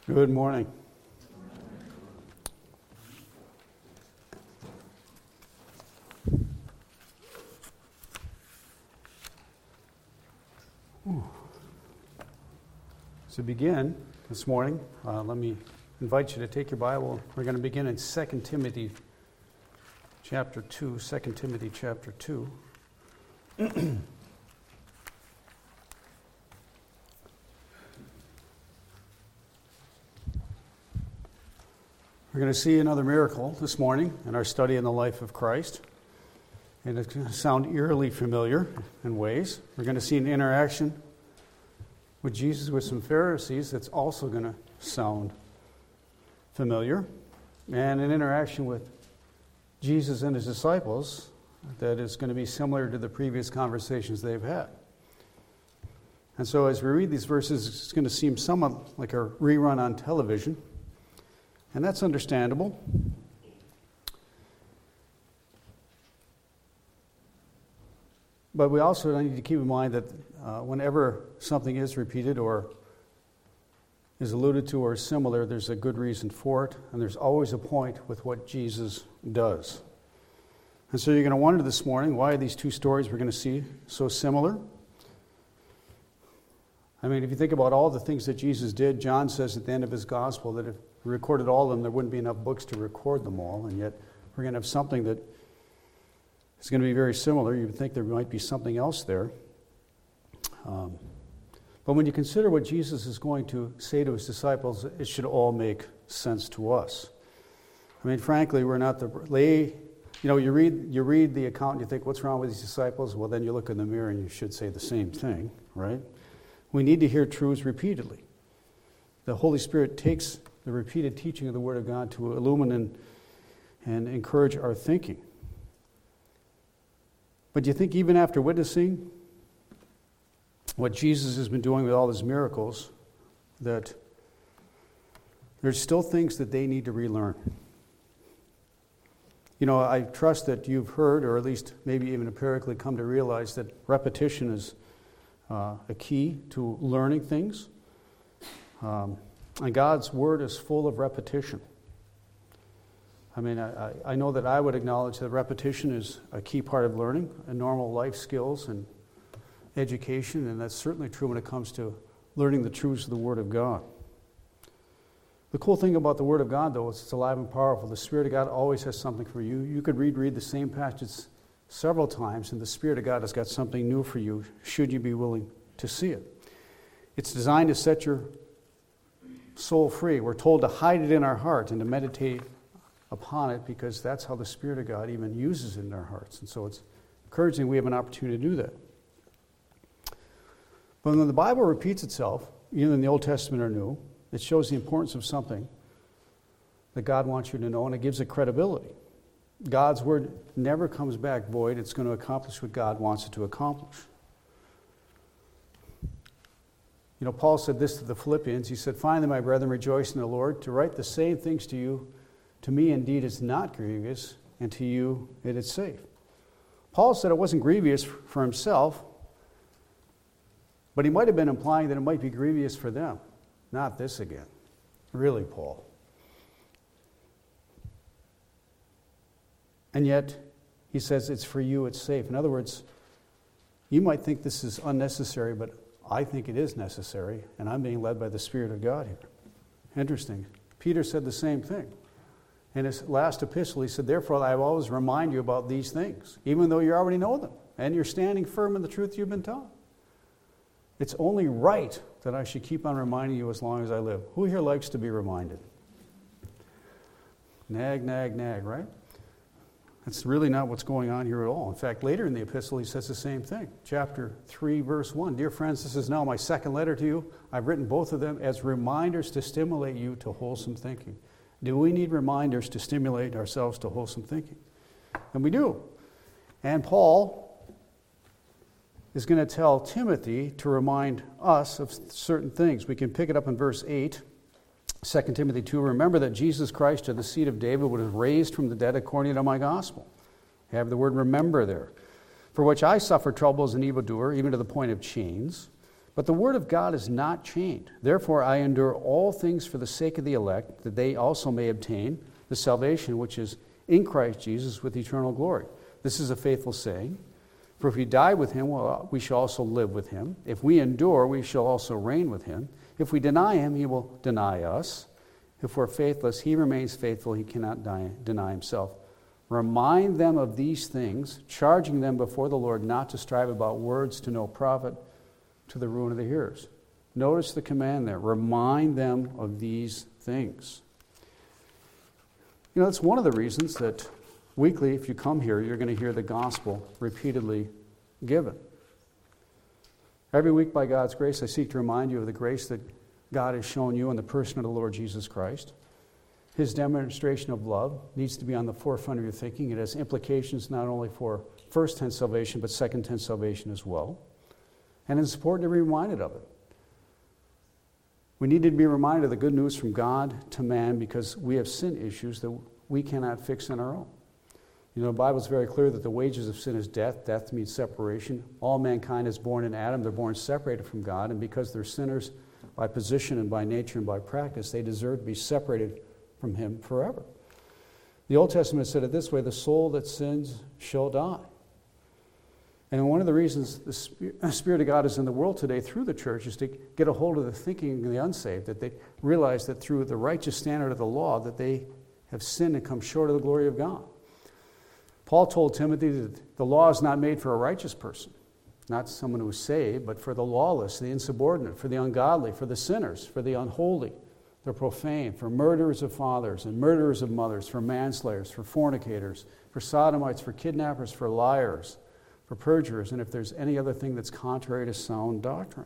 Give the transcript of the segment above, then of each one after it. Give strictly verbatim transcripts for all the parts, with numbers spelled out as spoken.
Good morning. To begin this morning, uh, let me invite you to take your Bible. We're going to begin in Second Timothy chapter two. Second Timothy chapter two. We're going to see another miracle this morning in our study in the life of Christ. And it's going to sound eerily familiar in ways. We're going to see an interaction with Jesus with some Pharisees that's also going to sound familiar. And an interaction with Jesus and his disciples that is going to be similar to the previous conversations they've had. And so as we read these verses, it's going to seem somewhat like a rerun on television. And that's understandable. But we also need to keep in mind that uh, whenever something is repeated or is alluded to or similar, there's a good reason for it, and there's always a point with what Jesus does. And so you're going to wonder this morning, why are these two stories we're going to see so similar? I mean, if you think about all the things that Jesus did, John says at the end of his gospel that if we recorded all of them, there wouldn't be enough books to record them all, and yet we're going to have something that is going to be very similar. You would think there might be something else there. Um, but when you consider what Jesus is going to say to his disciples, it should all make sense to us. I mean, frankly, we're not the lay. You know, you read you read the account and you think, what's wrong with these disciples? Well, then you look in the mirror and you should say the same thing, right? We need to hear truths repeatedly. The Holy Spirit takes the repeated teaching of the Word of God to illumine and, and encourage our thinking. But do you think even after witnessing what Jesus has been doing with all his miracles, that there's still things that they need to relearn? You know, I trust that you've heard, or at least maybe even empirically come to realize that repetition is uh, a key to learning things. Um, and God's Word is full of repetition. I mean, I, I know that I would acknowledge that repetition is a key part of learning and normal life skills and education, and that's certainly true when it comes to learning the truths of the Word of God. The cool thing about the Word of God, though, is it's alive and powerful. The Spirit of God always has something for you. You could read, read the same passage several times, and the Spirit of God has got something new for you, should you be willing to see it. It's designed to set your soul free. We're told to hide it in our heart and to meditate upon it, because that's how the Spirit of God even uses it in our hearts. And so it's encouraging we have an opportunity to do that. But when the Bible repeats itself, either in the Old Testament or New, it shows the importance of something that God wants you to know, and it gives it credibility. God's Word never comes back void. It's going to accomplish what God wants it to accomplish. You know, Paul said this to the Philippians. He said, "Finally, my brethren, rejoice in the Lord. To write the same things to you, to me indeed is not grievous, and to you it is safe." Paul said it wasn't grievous for himself, but he might have been implying that it might be grievous for them. Not this again. Really, Paul. And yet, he says it's for you, it's safe. In other words, you might think this is unnecessary, but I think it is necessary, and I'm being led by the Spirit of God here. Interesting. Peter said the same thing. In his last epistle, he said, "Therefore, I always remind you about these things, even though you already know them, and you're standing firm in the truth you've been taught. It's only right that I should keep on reminding you as long as I live." Who here likes to be reminded? Nag, nag, nag, right? That's really not what's going on here at all. In fact, later in the epistle, he says the same thing. Chapter three, verse one. "Dear friends, this is now my second letter to you. I've written both of them as reminders to stimulate you to wholesome thinking." Do we need reminders to stimulate ourselves to wholesome thinking? And we do. And Paul is going to tell Timothy to remind us of certain things. We can pick it up in verse eight, Second Timothy two. "Remember that Jesus Christ, of the seed of David, was raised from the dead according to my gospel." You have the word remember there. "For which I suffer trouble as an evildoer, even to the point of chains. But the word of God is not chained. Therefore I endure all things for the sake of the elect, that they also may obtain the salvation which is in Christ Jesus with eternal glory. This is a faithful saying. For if we die with him, well, we shall also live with him. If we endure, we shall also reign with him. If we deny him, he will deny us. If we're faithless, he remains faithful. He cannot die, deny himself. Remind them of these things, charging them before the Lord not to strive about words to no profit, to the ruin of the hearers. Notice the command there. Remind them of these things. You know, that's one of the reasons that weekly, if you come here, you're going to hear the gospel repeatedly given. Every week, by God's grace, I seek to remind you of the grace that God has shown you in the person of the Lord Jesus Christ. His demonstration of love needs to be on the forefront of your thinking. It has implications not only for first tense salvation, but second tense salvation as well. And it's important to be reminded of it. We need to be reminded of the good news from God to man because we have sin issues that we cannot fix on our own. You know, the Bible is very clear that the wages of sin is death. Death means separation. All mankind is born in Adam. They're born separated from God. And because they're sinners by position and by nature and by practice, they deserve to be separated from him forever. The Old Testament said it this way, the soul that sins shall die. And one of the reasons the Spirit of God is in the world today through the church is to get a hold of the thinking of the unsaved, that they realize that through the righteous standard of the law that they have sinned and come short of the glory of God. Paul told Timothy that the law is not made for a righteous person, not someone who is saved, but for the lawless, the insubordinate, for the ungodly, for the sinners, for the unholy, the profane, for murderers of fathers and murderers of mothers, for manslayers, for fornicators, for sodomites, for kidnappers, for liars, for perjurers, and if there's any other thing that's contrary to sound doctrine.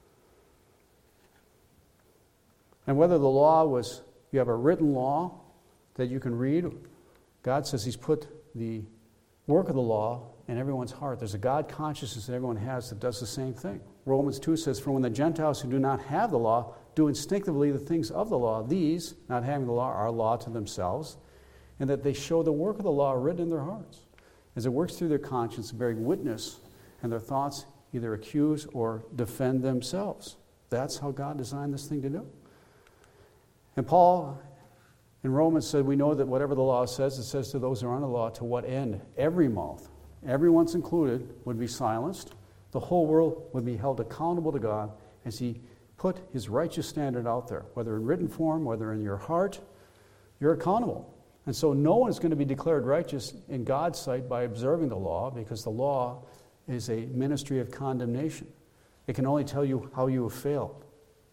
And whether the law was, you have a written law that you can read, God says he's put the work of the law in everyone's heart. There's a God consciousness that everyone has that does the same thing. Romans two says, for when the Gentiles who do not have the law do instinctively the things of the law, these, not having the law, are law to themselves, and that they show the work of the law written in their hearts. As it works through their conscience, bearing witness, and their thoughts either accuse or defend themselves. That's how God designed this thing to do. And Paul in Romans said, we know that whatever the law says, it says to those who are under the law, to what end? Every mouth, everyone's included, would be silenced. The whole world would be held accountable to God as he put his righteous standard out there, whether in written form, whether in your heart, you're accountable. And so no one is going to be declared righteous in God's sight by observing the law, because the law is a ministry of condemnation. It can only tell you how you have failed.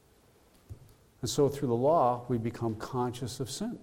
And so through the law, we become conscious of sin.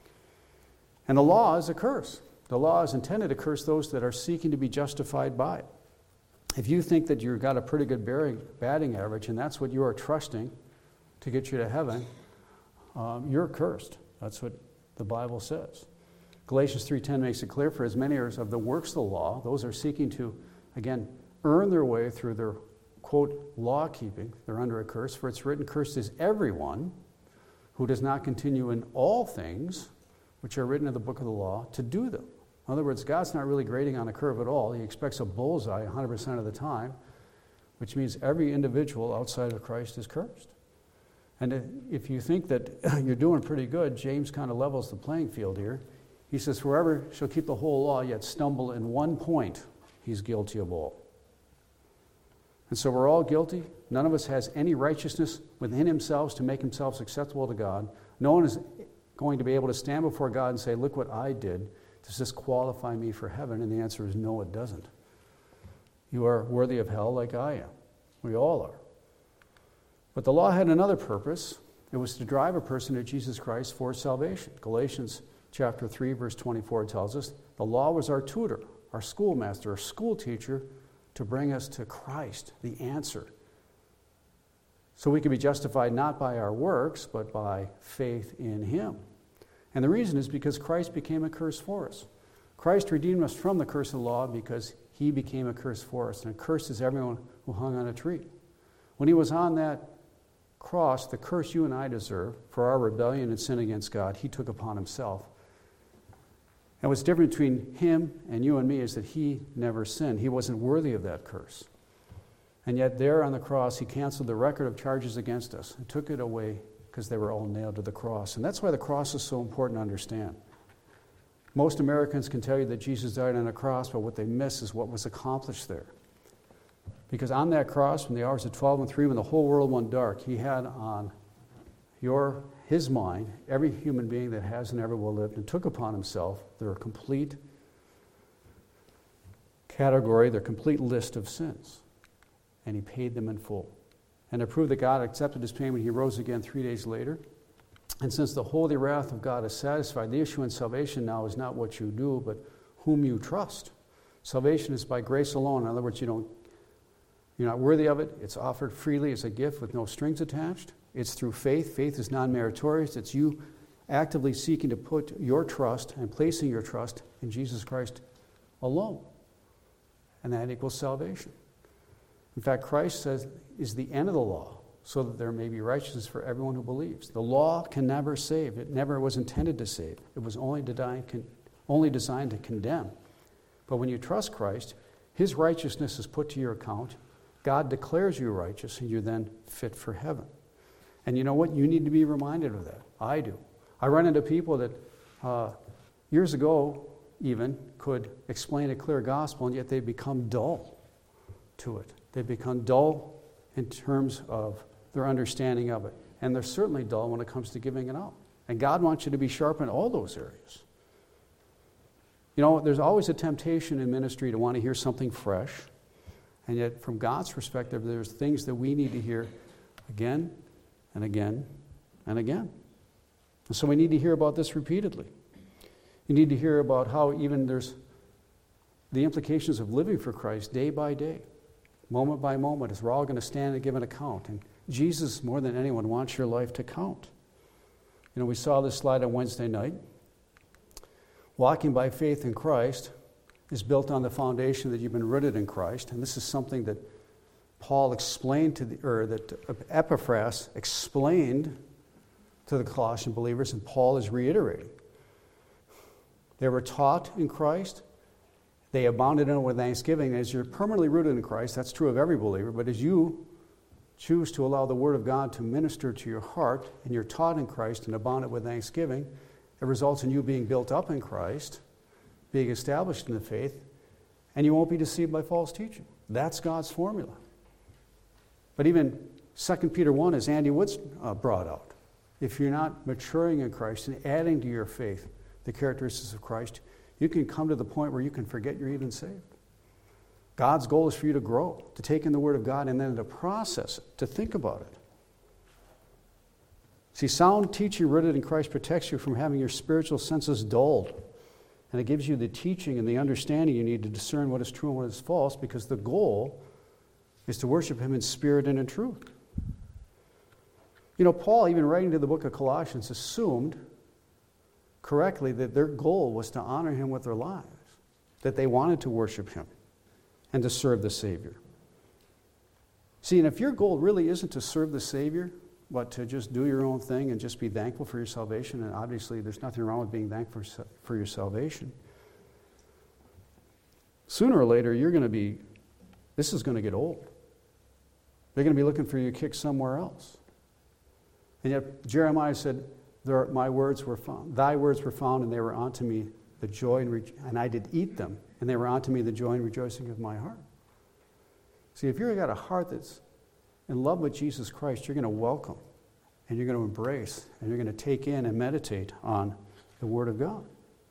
And the law is a curse. The law is intended to curse those that are seeking to be justified by it. If you think that you've got a pretty good batting average and that's what you are trusting to get you to heaven, um, you're cursed. That's what the Bible says. Galatians three ten makes it clear, for as many as of the works of the law, those are seeking to, again, earn their way through their, quote, law keeping, they're under a curse. For it's written, cursed is everyone who does not continue in all things which are written in the book of the law to do them. In other words, God's not really grading on a curve at all. He expects a bullseye one hundred percent of the time, which means every individual outside of Christ is cursed. And if you think that you're doing pretty good, James kind of levels the playing field here. He says, whoever shall keep the whole law yet stumble in one point, he's guilty of all. And so we're all guilty. None of us has any righteousness within himself to make himself acceptable to God. No one is going to be able to stand before God and say, look what I did. Does this qualify me for heaven? And the answer is no, it doesn't. You are worthy of hell like I am. We all are. But the law had another purpose. It was to drive a person to Jesus Christ for salvation. Galatians chapter three, verse twenty-four tells us, the law was our tutor, our schoolmaster, our school teacher to bring us to Christ, the answer. So we can be justified not by our works, but by faith in him. And the reason is because Christ became a curse for us. Christ redeemed us from the curse of the law because he became a curse for us. And a curse is everyone who hung on a tree. When he was on that cross, the curse you and I deserve for our rebellion and sin against God, he took upon himself. And what's different between him and you and me is that he never sinned. He wasn't worthy of that curse. And yet there on the cross, he canceled the record of charges against us and took it away because they were all nailed to the cross. And that's why the cross is so important to understand. Most Americans can tell you that Jesus died on a cross, but what they miss is what was accomplished there. Because on that cross, from the hours of twelve and three, when the whole world went dark, he had on your his mind every human being that has and ever will live, and took upon himself their complete category, their complete list of sins. And he paid them in full. And to prove that God accepted his payment, he rose again three days later. And since the holy wrath of God is satisfied, the issue in salvation now is not what you do, but whom you trust. Salvation is by grace alone. In other words, you don't, you're not worthy of it. It's offered freely as a gift with no strings attached. It's through faith. Faith is non-meritorious. It's you actively seeking to put your trust and placing your trust in Jesus Christ alone. And that equals salvation. In fact, Christ says is the end of the law, so that there may be righteousness for everyone who believes. The law can never save. It never was intended to save. It was only designed, only designed to condemn. But when you trust Christ, his righteousness is put to your account. God declares you righteous, and you're then fit for heaven. And you know what? You need to be reminded of that. I do. I run into people that uh, years ago even could explain a clear gospel, and yet they become dull to it. They become dull in terms of their understanding of it. And they're certainly dull when it comes to giving it out. And God wants you to be sharp in all those areas. You know, there's always a temptation in ministry to want to hear something fresh. And yet, from God's perspective, there's things that we need to hear again and again and again. And so we need to hear about this repeatedly. You need to hear about how even there's the implications of living for Christ day by day, moment by moment, as we're all going to stand and give an account. And Jesus, more than anyone, wants your life to count. You know, we saw this slide on Wednesday night. Walking by faith in Christ is built on the foundation that you've been rooted in Christ. And this is something that Paul explained to the, or that Epaphras explained to the Colossian believers, and Paul is reiterating. They were taught in Christ. They abounded in it with thanksgiving. As you're permanently rooted in Christ, that's true of every believer, but as you choose to allow the Word of God to minister to your heart, and you're taught in Christ and abounded with thanksgiving, it results in you being built up in Christ, being established in the faith, and you won't be deceived by false teaching. That's God's formula. But even Second Peter one, as Andy Woods uh, brought out, if you're not maturing in Christ and adding to your faith the characteristics of Christ, you can come to the point where you can forget you're even saved. God's goal is for you to grow, to take in the Word of God, and then to process it, to think about it. See, sound teaching rooted in Christ protects you from having your spiritual senses dulled. And it gives you the teaching and the understanding you need to discern what is true and what is false, because the goal is to worship Him in spirit and in truth. You know, Paul, even writing to the book of Colossians, assumed correctly that their goal was to honor Him with their lives, that they wanted to worship Him and to serve the Savior. See, and if your goal really isn't to serve the Savior, but to just do your own thing and just be thankful for your salvation, and obviously there's nothing wrong with being thankful for your salvation, sooner or later you're going to be, this is going to get old. They're going to be looking for you to kick somewhere else. And yet Jeremiah said, there are, my words were found, thy words were found, and they were unto me the joy, and, re- and I did eat them, and they were unto me the joy and rejoicing of my heart. See, if you've got a heart that's in love with Jesus Christ, you're going to welcome, and you're going to embrace, and you're going to take in and meditate on the Word of God.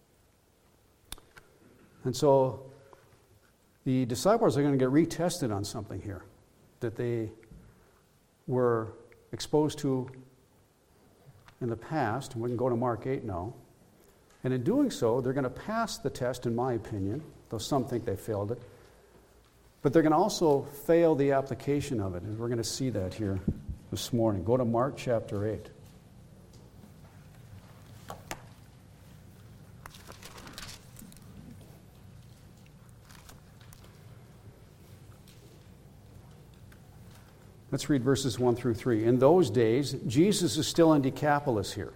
And so the disciples are going to get retested on something here that they were exposed to in the past. We can go to Mark eight now. And in doing so, they're going to pass the test, in my opinion, though some think they failed it. But they're going to also fail the application of it, and we're going to see that here this morning. Go to Mark chapter eight. Let's read verses one through three. In those days, Jesus is still in Decapolis here.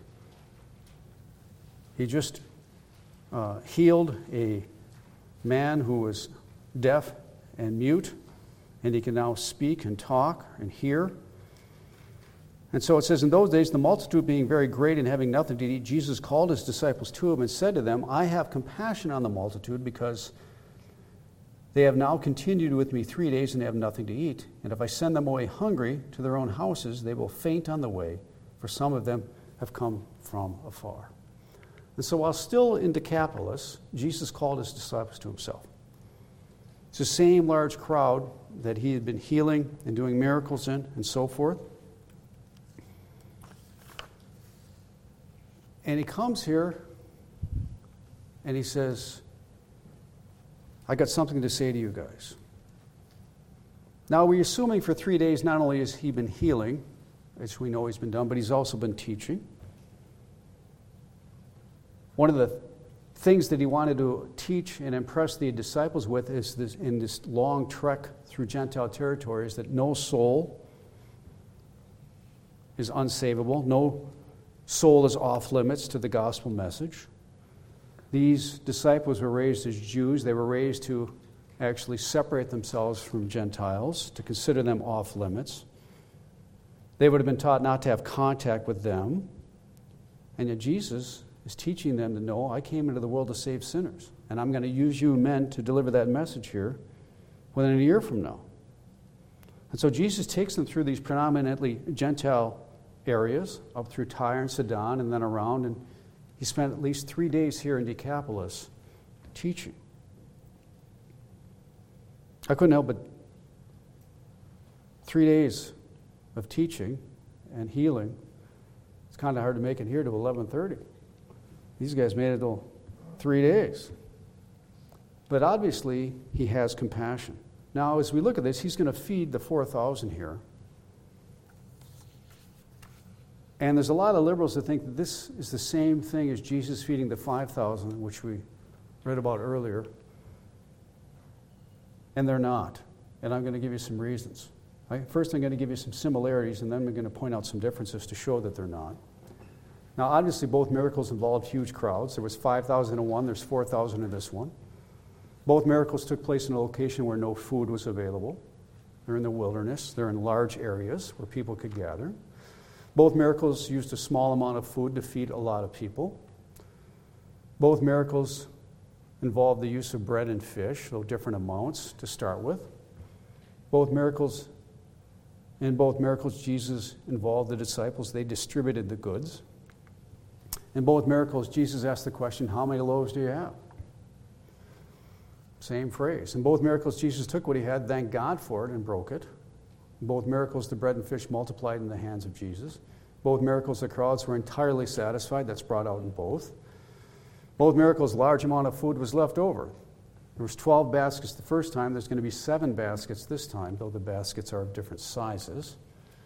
He just uh, healed a man who was deaf and mute and he can now speak and talk and hear. And so it says, in those days, the multitude being very great and having nothing to eat, Jesus called his disciples to him and said to them, I have compassion on the multitude because they have now continued with me three days and have nothing to eat. And if I send them away hungry to their own houses, they will faint on the way, for some of them have come from afar. And so while still in Decapolis, Jesus called his disciples to himself. It's the same large crowd that he had been healing and doing miracles in and so forth. And he comes here and he says, I got something to say to you guys. Now, we're assuming for three days not only has he been healing, as we know he's been done, but he's also been teaching. One of the things that he wanted to teach and impress the disciples with is this, in this long trek through Gentile territory, is that no soul is unsavable, no soul is off limits to the gospel message. These disciples were raised as Jews. They were raised to actually separate themselves from Gentiles, to consider them off limits. They would have been taught not to have contact with them. And yet Jesus is teaching them to know, I came into the world to save sinners. And I'm going to use you men to deliver that message here within a year from now. And so Jesus takes them through these predominantly Gentile areas, up through Tyre and Sidon, and then around. And he spent at least three days here in Decapolis teaching. I couldn't help but three days of teaching and healing. It's kind of hard to make it here to eleven thirty. These guys made it till three days. But obviously, he has compassion. Now, as we look at this, he's going to feed the four thousand here. And there's a lot of liberals that think that this is the same thing as Jesus feeding the five thousand, which we read about earlier. And they're not. And I'm going to give you some reasons. Right? First, I'm going to give you some similarities, and then we're going to point out some differences to show that they're not. Now, obviously, both miracles involved huge crowds. There was five thousand in one. There's four thousand in this one. Both miracles took place in a location where no food was available. They're in the wilderness. They're in large areas where people could gather. Both miracles used a small amount of food to feed a lot of people. Both miracles involved the use of bread and fish, though different amounts to start with. Both miracles, in both miracles, Jesus involved the disciples. They distributed the goods. In both miracles, Jesus asked the question, how many loaves do you have? Same phrase. In both miracles, Jesus took what he had, thanked God for it, and broke it. In both miracles, the bread and fish multiplied in the hands of Jesus. Both miracles, the crowds were entirely satisfied. That's brought out in both. Both miracles, a large amount of food was left over. There was twelve baskets the first time. There's going to be seven baskets this time, though the baskets are of different sizes.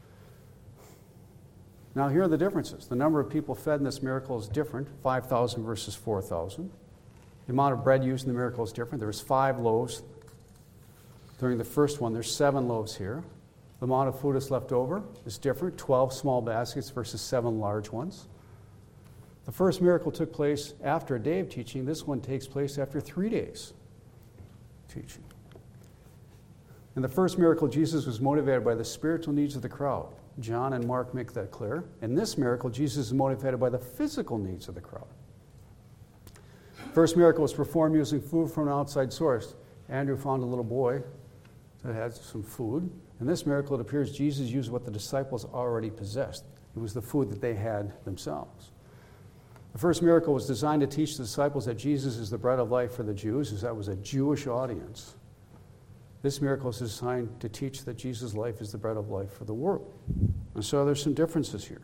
Now, here are the differences. The number of people fed in this miracle is different, five thousand versus four thousand. The amount of bread used in the miracle is different. There was five loaves during the first one. There's seven loaves here. The amount of food that's left over is different, twelve small baskets versus seven large ones. The first miracle took place after a day of teaching. This one takes place after three days of teaching. In the first miracle, Jesus was motivated by the spiritual needs of the crowd. John and Mark make that clear. In this miracle, Jesus is motivated by the physical needs of the crowd. First miracle was performed using food from an outside source. Andrew found a little boy that had some food. In this miracle, it appears Jesus used what the disciples already possessed. It was the food that they had themselves. The first miracle was designed to teach the disciples that Jesus is the bread of life for the Jews, as that was a Jewish audience. This miracle is designed to teach that Jesus' life is the bread of life for the world. And so there's some differences here.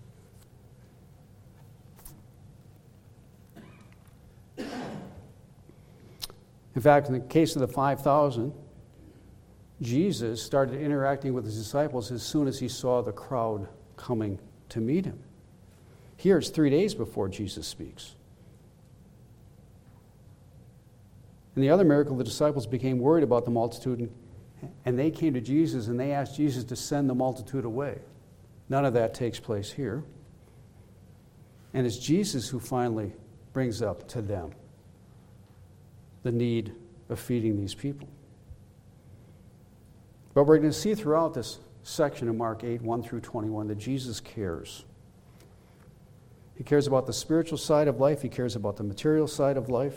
In fact, in the case of the five thousand, Jesus started interacting with his disciples as soon as he saw the crowd coming to meet him. Here it's three days before Jesus speaks. In the other miracle, the disciples became worried about the multitude, and they came to Jesus and they asked Jesus to send the multitude away. None of that takes place here. And it's Jesus who finally brings up to them the need of feeding these people. But we're going to see throughout this section in Mark eight, one through twenty-one, that Jesus cares. He cares about the spiritual side of life. He cares about the material side of life.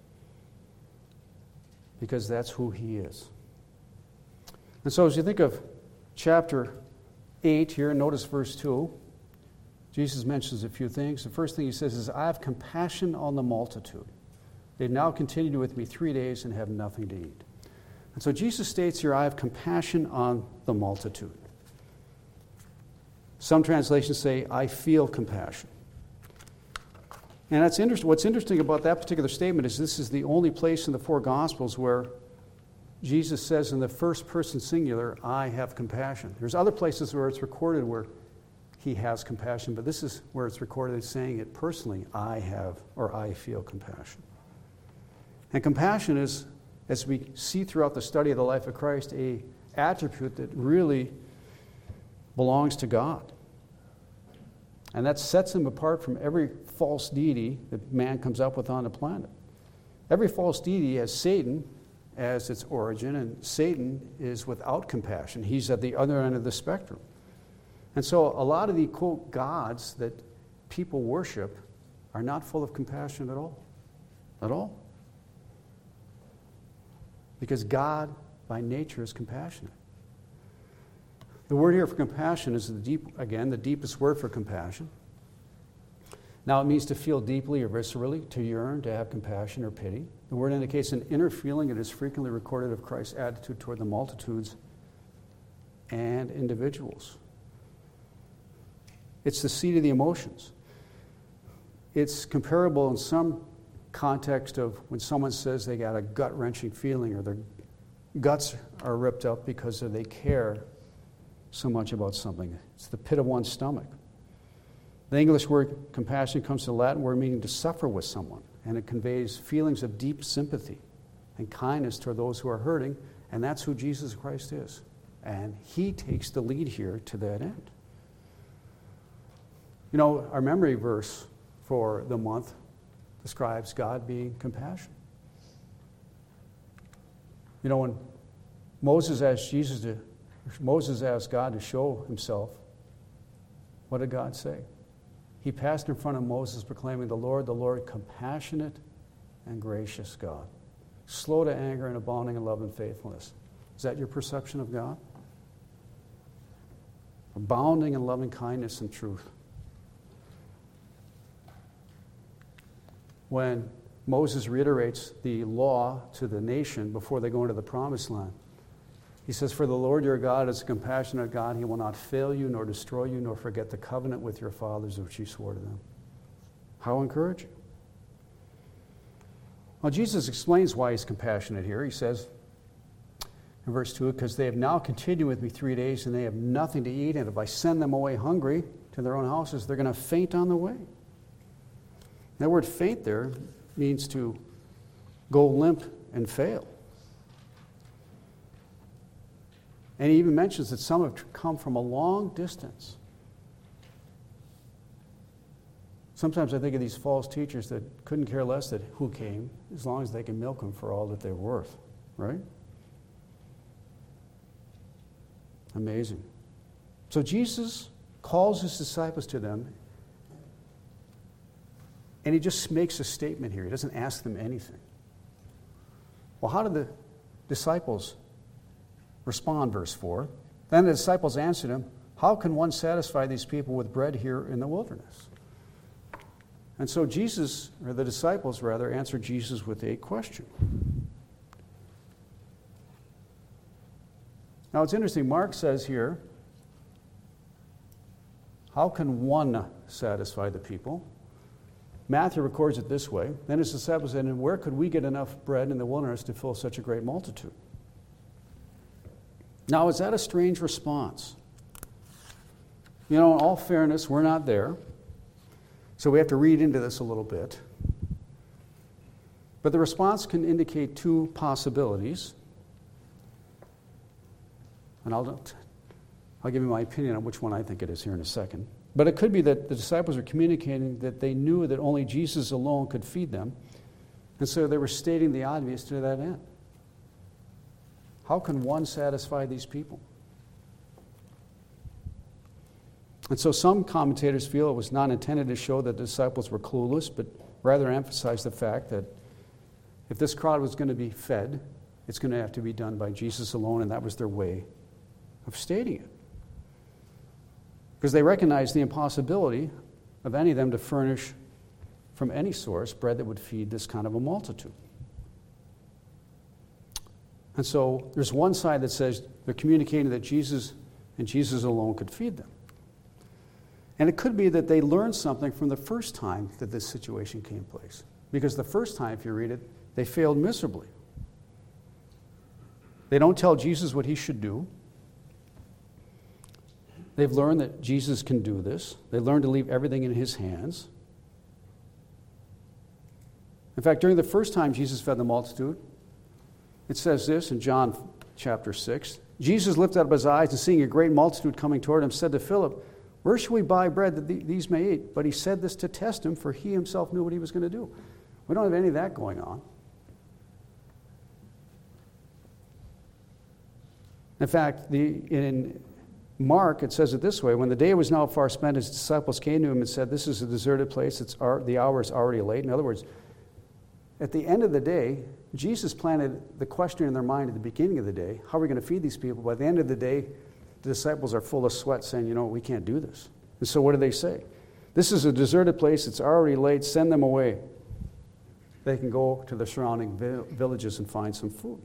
Because that's who he is. And so as you think of chapter eight here, notice verse two. Jesus mentions a few things. The first thing he says is, I have compassion on the multitude. They've now continued with me three days and have nothing to eat. And so Jesus states here, I have compassion on the multitude. Some translations say, I feel compassion. And that's interesting. What's interesting about that particular statement is this is the only place in the four Gospels where Jesus says in the first person singular, I have compassion. There's other places where it's recorded where he has compassion, but this is where it's recorded as saying it personally, I have or I feel compassion. And compassion is, as we see throughout the study of the life of Christ, a attribute that really belongs to God. And that sets him apart from every false deity that man comes up with on the planet. Every false deity has Satan as its origin, and Satan is without compassion. He's at the other end of the spectrum. And so a lot of the, quote, gods that people worship are not full of compassion at all. At all. Because God, by nature, is compassionate. The word here for compassion is, the deep, again, the deepest word for compassion. Now, it means to feel deeply or viscerally, to yearn, to have compassion or pity. The word indicates an inner feeling that is frequently recorded of Christ's attitude toward the multitudes and individuals. It's the seat of the emotions. It's comparable in some context of when someone says they got a gut-wrenching feeling or their guts are ripped up because they care so much about something. It's the pit of one's stomach. The English word compassion comes from the Latin word meaning to suffer with someone, and it conveys feelings of deep sympathy and kindness toward those who are hurting, and that's who Jesus Christ is. And he takes the lead here to that end. You know, our memory verse for the month describes God being compassionate. You know, when Moses asked Jesus to, Moses asked God to show himself, what did God say? He passed in front of Moses proclaiming, the Lord, the Lord, compassionate and gracious God, slow to anger and abounding in love and faithfulness. Is that your perception of God? Abounding in loving kindness and truth. When Moses reiterates the law to the nation before they go into the promised land, he says, for the Lord your God is a compassionate God. He will not fail you, nor destroy you, nor forget the covenant with your fathers which he swore to them. How encouraging. Well, Jesus explains why he's compassionate here. He says in verse two, because they have now continued with me three days and they have nothing to eat, and if I send them away hungry to their own houses, they're going to faint on the way. That word faint there means to go limp and fail. And he even mentions that some have come from a long distance. Sometimes I think of these false teachers that couldn't care less that who came, as long as they can milk them for all that they're worth, right? Amazing. So Jesus calls his disciples to them, and he just makes a statement here. He doesn't ask them anything. Well, how did the disciples respond? Verse four. Then the disciples answered him, how can one satisfy these people with bread here in the wilderness? And so Jesus, or the disciples rather, answered Jesus with a question. Now it's interesting, Mark says here, how can one satisfy the people? Matthew records it this way. Then his disciples said, and where could we get enough bread in the wilderness to fill such a great multitude? Now, is that a strange response? You know, in all fairness, we're not there. So we have to read into this a little bit. But the response can indicate two possibilities. And I'll, I'll give you my opinion on which one I think it is here in a second. But it could be that the disciples are communicating that they knew that only Jesus alone could feed them. And so they were stating the obvious to that end. How can one satisfy these people? And so some commentators feel it was not intended to show that the disciples were clueless, but rather emphasize the fact that if this crowd was going to be fed, it's going to have to be done by Jesus alone, and that was their way of stating it. Because they recognized the impossibility of any of them to furnish from any source bread that would feed this kind of a multitude. And so there's one side that says they're communicating that Jesus and Jesus alone could feed them. And it could be that they learned something from the first time that this situation came place. Because the first time, if you read it, they failed miserably. They don't tell Jesus what he should do. They've learned that Jesus can do this. They learned to leave everything in his hands. In fact, during the first time Jesus fed the multitude, it says this in John chapter six. Jesus lifted up his eyes and seeing a great multitude coming toward him, said to Philip, "Where shall we buy bread that these may eat?" But he said this to test him, for he himself knew what he was going to do. We don't have any of that going on. In fact, the, in Mark, it says it this way: when the day was now far spent, his disciples came to him and said, "This is a deserted place. It's our, the hour is already late." In other words, at the end of the day, Jesus planted the question in their mind at the beginning of the day: how are we going to feed these people? By the end of the day, the disciples are full of sweat, saying, you know, we can't do this. And so what do they say? This is a deserted place. It's already late. Send them away. They can go to the surrounding villages and find some food.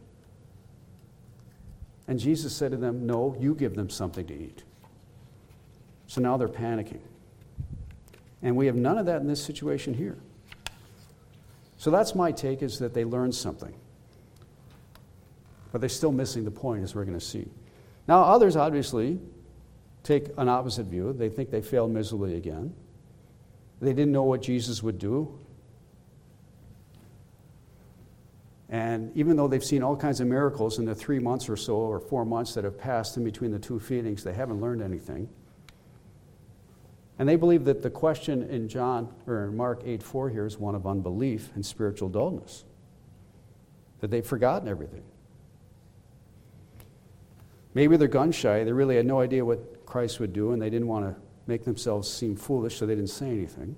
And Jesus said to them, no, you give them something to eat. So now they're panicking. And we have none of that in this situation here. So that's my take, is that they learned something. But they're still missing the point, as we're going to see. Now, others obviously take an opposite view. They think they failed miserably again. They didn't know what Jesus would do. And even though they've seen all kinds of miracles in the three months or so, or four months that have passed in between the two feedings, they haven't learned anything. And they believe that the question in John or in Mark eight four here is one of unbelief and spiritual dullness. That they've forgotten everything. Maybe they're gun shy. They really had no idea what Christ would do, and they didn't want to make themselves seem foolish, so they didn't say anything.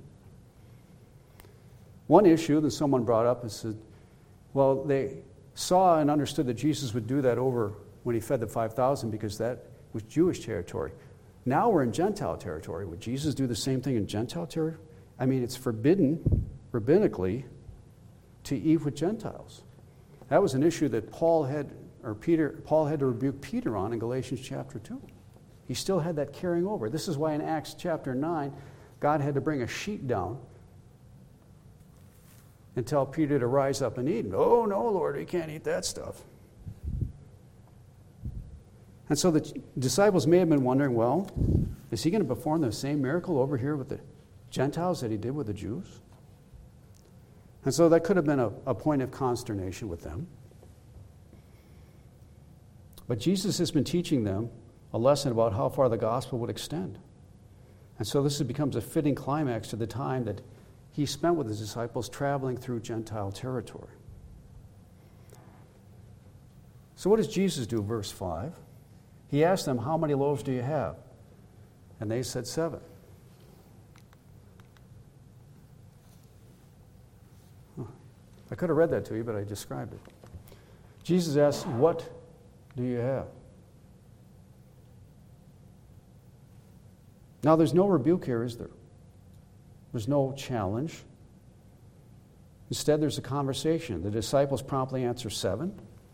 One issue that someone brought up is that, well, they saw and understood that Jesus would do that over when he fed the five thousand because that was Jewish territory. Now we're in Gentile territory. Would Jesus do the same thing in Gentile territory? I mean, it's forbidden rabbinically to eat with Gentiles. That was an issue that Paul had, or Peter, Paul had to rebuke Peter on in Galatians chapter two. He still had that carrying over. This is why in Acts chapter nine, God had to bring a sheet down and tell Peter to rise up and eat. Oh, no, Lord, we can't eat that stuff. And so the disciples may have been wondering, well, is he going to perform the same miracle over here with the Gentiles that he did with the Jews? And so that could have been a, a point of consternation with them. But Jesus has been teaching them a lesson about how far the gospel would extend. And so this becomes a fitting climax to the time that he spent with his disciples traveling through Gentile territory. So what does Jesus do, verse five? He asked them, how many loaves do you have? And they said seven. Huh. I could have read that to you, but I described it. Jesus asked, what do you have? Now there's no rebuke here, is there? There's no challenge. Instead, there's a conversation. The disciples promptly answer seven.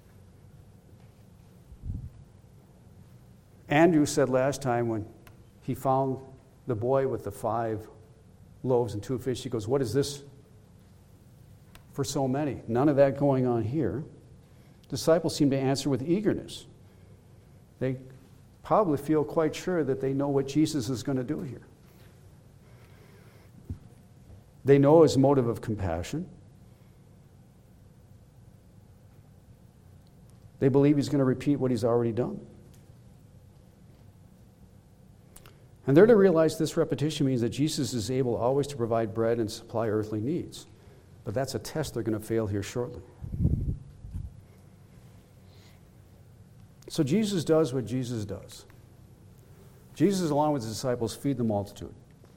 Andrew said last time when he found the boy with the five loaves and two fish, he goes, what is this for so many? None of that going on here. Disciples seem to answer with eagerness. They probably feel quite sure that they know what Jesus is going to do here. They know his motive of compassion. They believe he's going to repeat what he's already done. And they're to realize this repetition means that Jesus is able always to provide bread and supply earthly needs. But that's a test they're going to fail here shortly. So Jesus does what Jesus does. Jesus, along with his disciples, feed the multitude.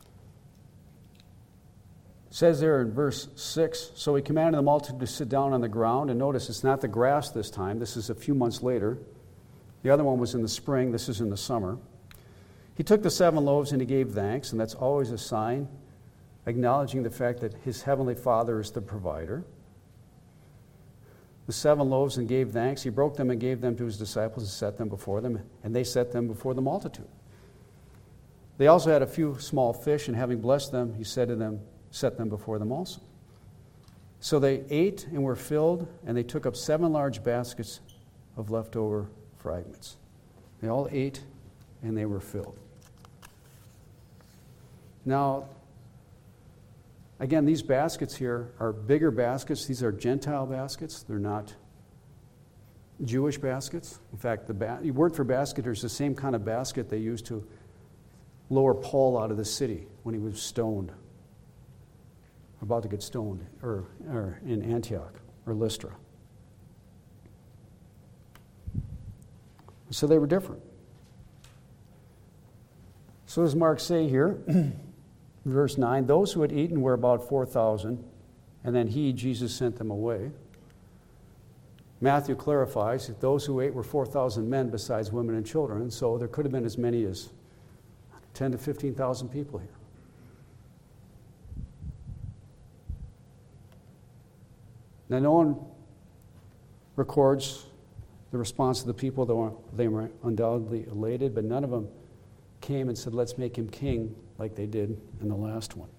It says there in verse six, so he commanded the multitude to sit down on the ground. And notice it's not the grass this time. This is a few months later. The other one was in the spring. This is in the summer. He took the seven loaves and he gave thanks, and that's always a sign, acknowledging the fact that his heavenly Father is the provider. The seven loaves and gave thanks. He broke them and gave them to his disciples and set them before them, and they set them before the multitude. They also had a few small fish, and having blessed them, he said to them, set them before them also. So they ate and were filled, and they took up seven large baskets of leftover fragments. They all ate and they were filled. Now, again, these baskets here are bigger baskets. These are Gentile baskets. They're not Jewish baskets. In fact, the, ba- the word for basket is the same kind of basket they used to lower Paul out of the city when he was stoned, about to get stoned, or, or in Antioch or Lystra. So they were different. So does Mark say here, verse nine, those who had eaten were about four thousand, and then he, Jesus, sent them away. Matthew clarifies that those who ate were four thousand men besides women and children, and so there could have been as many as ten to fifteen thousand people here. Now, no one records the response of the people. They were, they were undoubtedly elated, but none of them came and said, let's make him king like they did in the last one.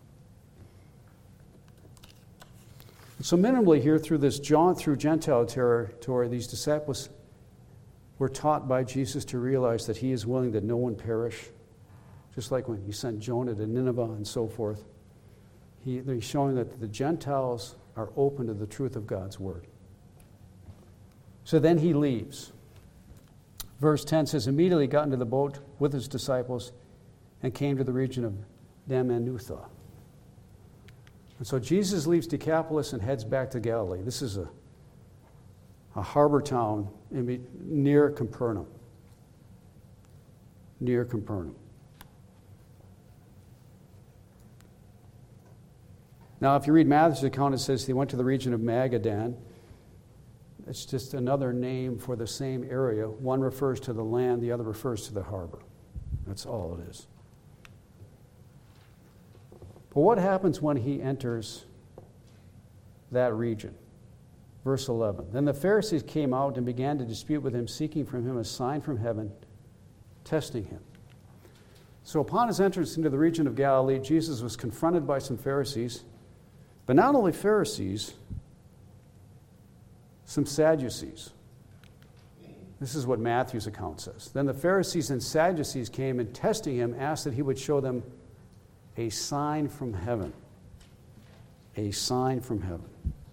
So minimally here, through this jaunt through Gentile territory, these disciples were taught by Jesus to realize that he is willing that no one perish, just like when he sent Jonah to Nineveh and so forth. He, he's showing that the Gentiles are open to the truth of God's word. So then he leaves. Verse ten says, immediately got into the boat with his disciples and came to the region of Dalmanutha. And so Jesus leaves Decapolis and heads back to Galilee. This is a, a harbor town in, near Capernaum. Near Capernaum. Now, if you read Matthew's account, it says he went to the region of Magadan. It's just another name for the same area. One refers to the land, the other refers to the harbor. That's all it is. But what happens when he enters that region? Verse eleven. Then the Pharisees came out and began to dispute with him, seeking from him a sign from heaven, testing him. So upon his entrance into the region of Galilee, Jesus was confronted by some Pharisees, but not only Pharisees, some Sadducees. This is what Matthew's account says. Then the Pharisees and Sadducees came and, testing him, asked that he would show them a sign from heaven. A sign from heaven.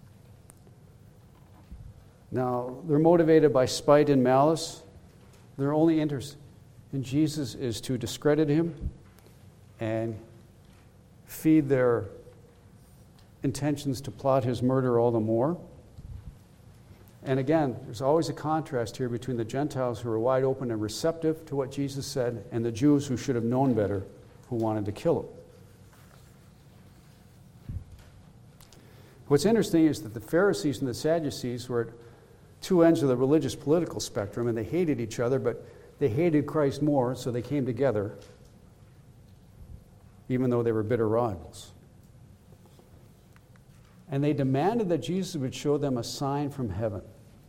Now, they're motivated by spite and malice. Their only interest in Jesus is to discredit him and feed their intentions to plot his murder all the more. And again, there's always a contrast here between the Gentiles who are wide open and receptive to what Jesus said and the Jews who should have known better, who wanted to kill him. What's interesting is that the Pharisees and the Sadducees were at two ends of the religious political spectrum, and they hated each other, but they hated Christ more, so they came together, even though they were bitter rivals. And they demanded that Jesus would show them a sign from heaven.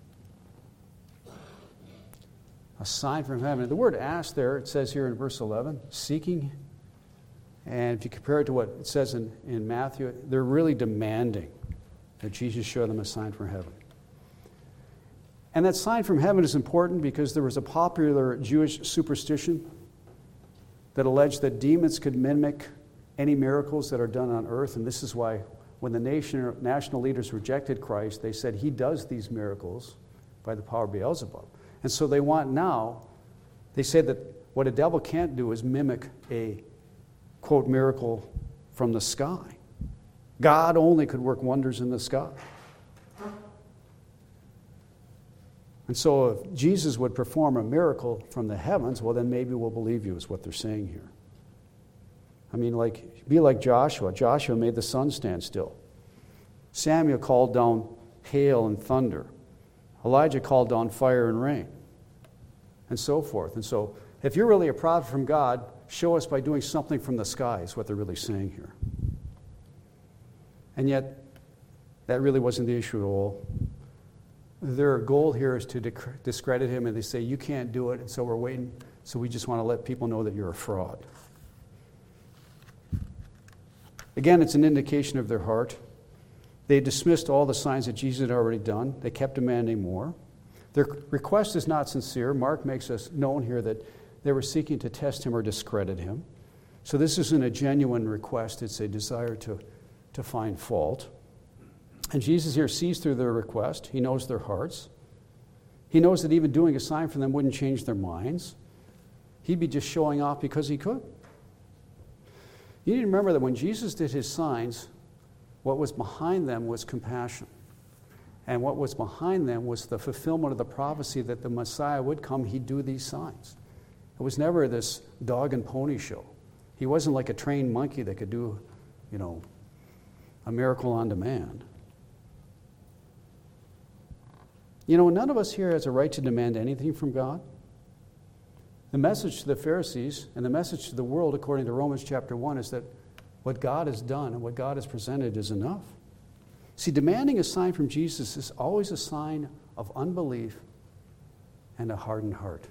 A sign from heaven. The word ask there, it says here in verse eleven, seeking. And if you compare it to what it says in, in Matthew, they're really demanding that Jesus show them a sign from heaven. And that sign from heaven is important because there was a popular Jewish superstition that alleged that demons could mimic any miracles that are done on earth, and this is why when the nation, national leaders rejected Christ, they said he does these miracles by the power of Beelzebub. And so they want now, they say that what a devil can't do is mimic a, quote, miracle from the sky. God only could work wonders in the sky. And so if Jesus would perform a miracle from the heavens, well, then maybe we'll believe you, is what they're saying here. I mean, like, be like Joshua. Joshua made the sun stand still. Samuel called down hail and thunder. Elijah called down fire and rain, and so forth. And so, if you're really a prophet from God, show us by doing something from the sky, is what they're really saying here. And yet, that really wasn't the issue at all. Their goal here is to discredit him, and they say, you can't do it, and so we're waiting. So we just want to let people know that you're a fraud. Again, it's an indication of their heart. They dismissed all the signs that Jesus had already done. They kept demanding more. Their request is not sincere. Mark makes us known here that they were seeking to test him or discredit him. So this isn't a genuine request. It's a desire to, to find fault. And Jesus here sees through their request. He knows their hearts. He knows that even doing a sign for them wouldn't change their minds. He'd be just showing off because he could. You need to remember that when Jesus did his signs, what was behind them was compassion. And what was behind them was the fulfillment of the prophecy that the Messiah would come, he'd do these signs. It was never this dog and pony show. He wasn't like a trained monkey that could do, you know, a miracle on demand. You know, none of us here has a right to demand anything from God. The message to the Pharisees and the message to the world, according to Romans chapter one, is that what God has done and what God has presented is enough. See, demanding a sign from Jesus is always a sign of unbelief and a hardened heart.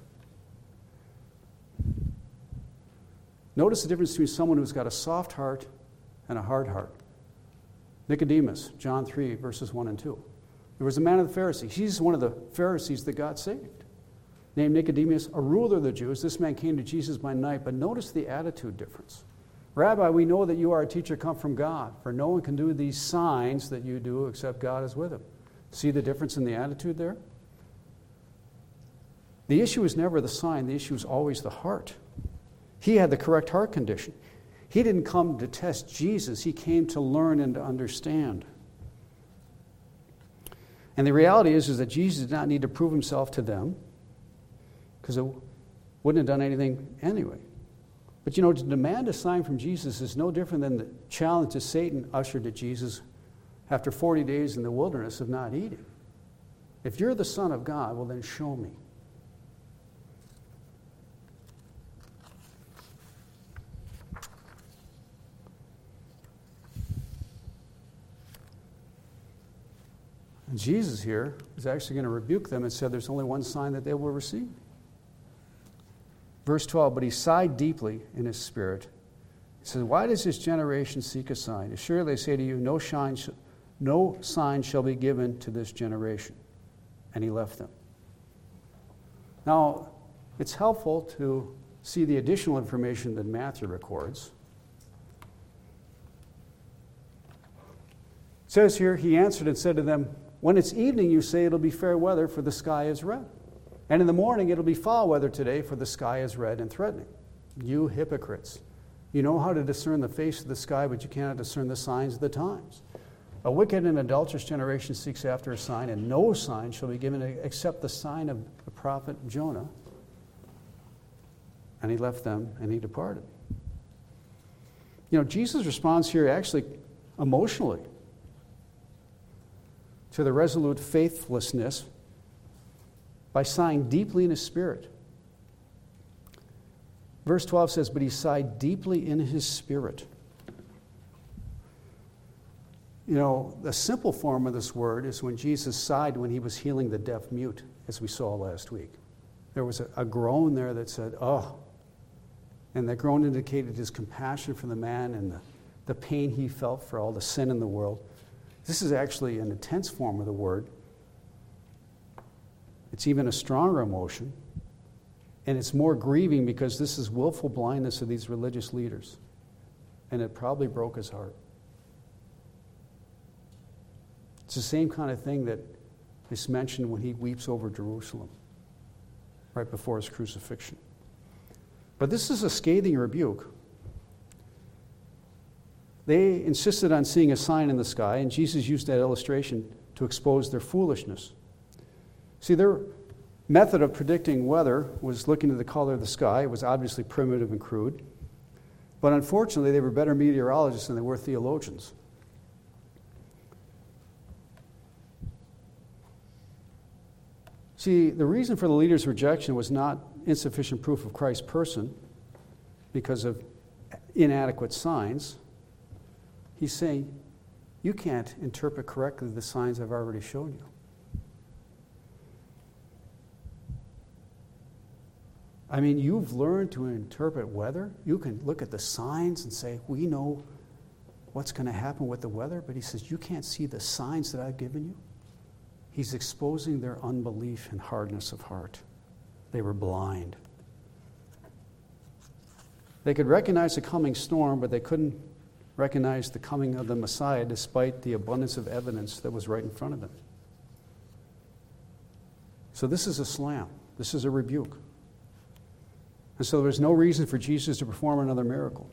Notice the difference between someone who's got a soft heart and a hard heart. Nicodemus, John three, verses one and two. There was a man of the Pharisees. He's one of the Pharisees that got saved, named Nicodemus, a ruler of the Jews. This man came to Jesus by night, but notice the attitude difference. Rabbi, we know that you are a teacher come from God, for no one can do these signs that you do except God is with him. See the difference in the attitude there? The issue is never the sign. The issue is always the heart. He had the correct heart condition. He didn't come to test Jesus. He came to learn and to understand. And the reality is, is that Jesus did not need to prove himself to them because it wouldn't have done anything anyway. But you know, to demand a sign from Jesus is no different than the challenge that Satan ushered at Jesus after forty days in the wilderness of not eating. If you're the Son of God, well then show me. And Jesus here is actually going to rebuke them and said there's only one sign that they will receive. Verse twelve, but he sighed deeply in his spirit. He says, why does this generation seek a sign? Surely they say to you, no sign, sh- no sign shall be given to this generation. And he left them. Now, it's helpful to see the additional information that Matthew records. It says here, he answered and said to them, when it's evening, you say it'll be fair weather, for the sky is red. And in the morning, it'll be foul weather today, for the sky is red and threatening. You hypocrites. You know how to discern the face of the sky, but you cannot discern the signs of the times. A wicked and adulterous generation seeks after a sign, and no sign shall be given except the sign of the prophet Jonah. And he left them, and he departed. You know, Jesus responds here actually emotionally to the resolute faithlessness by sighing deeply in his spirit. Verse twelve says, but he sighed deeply in his spirit. You know, the simple form of this word is when Jesus sighed when he was healing the deaf mute, as we saw last week. There was a, a groan there that said, oh. And that groan indicated his compassion for the man and the, the pain he felt for all the sin in the world. This is actually an intense form of the word. It's even a stronger emotion. And it's more grieving because this is willful blindness of these religious leaders. And it probably broke his heart. It's the same kind of thing that is mentioned when he weeps over Jerusalem, right before his crucifixion. But this is a scathing rebuke. They insisted on seeing a sign in the sky, and Jesus used that illustration to expose their foolishness. See, their, method of predicting weather was looking at the color of the sky. It was obviously primitive and crude. But unfortunately, they were better meteorologists than they were theologians. See, the reason for the leader's rejection was not insufficient proof of Christ's person because of inadequate signs. He's saying, you can't interpret correctly the signs I've already shown you. I mean, you've learned to interpret weather. You can look at the signs and say, we know what's going to happen with the weather. But he says, you can't see the signs that I've given you. He's exposing their unbelief and hardness of heart. They were blind. They could recognize the coming storm, but they couldn't recognize the coming of the Messiah despite the abundance of evidence that was right in front of them. So this is a slam. This is a rebuke. And so there's no reason for Jesus to perform another miracle.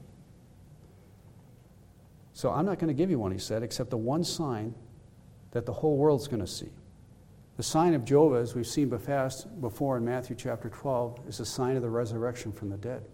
So I'm not going to give you one, he said, except the one sign that the whole world's going to see. The sign of Jehovah, as we've seen before in Matthew chapter twelve, is a sign of the resurrection from the dead.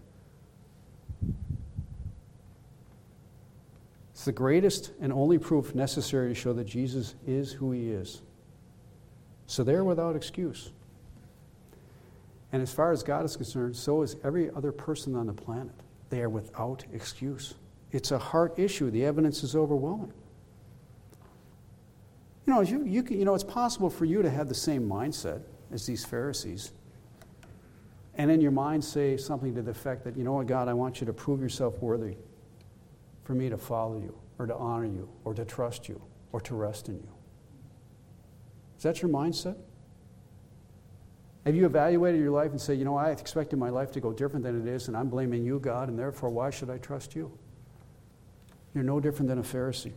It's the greatest and only proof necessary to show that Jesus is who he is. So they're without excuse. And as far as God is concerned, so is every other person on the planet. They are without excuse. It's a heart issue. The evidence is overwhelming. You know, you, you, can, you know, it's possible for you to have the same mindset as these Pharisees. And in your mind say something to the effect that, you know what, God, I want you to prove yourself worthy for me to follow you, or to honor you, or to trust you, or to rest in you. Is that your mindset? Have you evaluated your life and say, you know, I expected my life to go different than it is, and I'm blaming you, God, and therefore why should I trust you? You're no different than a Pharisee.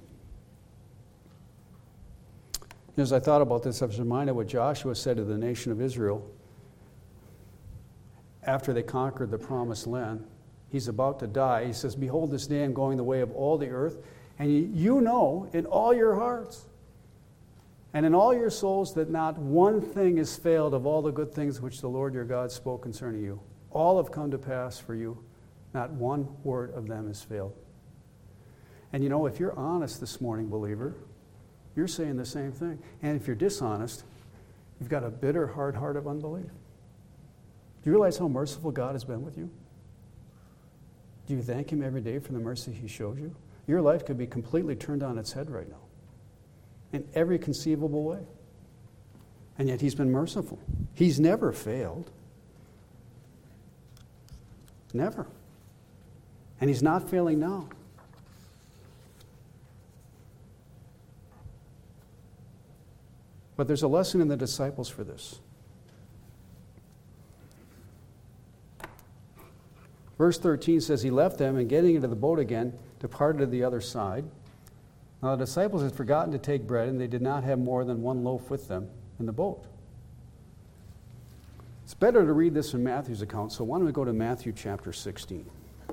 As I thought about this, I was reminded what Joshua said to the nation of Israel after they conquered the promised land. He's about to die. He says, behold, this day I'm going the way of all the earth, and you know in all your hearts and in all your souls that not one thing has failed of all the good things which the Lord your God spoke concerning you. All have come to pass for you. Not one word of them has failed. And you know, if you're honest this morning, believer, you're saying the same thing. And if you're dishonest, you've got a bitter, hard heart of unbelief. Do you realize how merciful God has been with you? Do you thank him every day for the mercy he shows you? Your life could be completely turned on its head right now, in every conceivable way. And yet he's been merciful. He's never failed. Never. And he's not failing now. But there's a lesson in the disciples for this. Verse thirteen says, he left them, and getting into the boat again, departed to the other side. Now the disciples had forgotten to take bread, and they did not have more than one loaf with them in the boat. It's better to read this in Matthew's account, so why don't we go to Matthew chapter sixteen.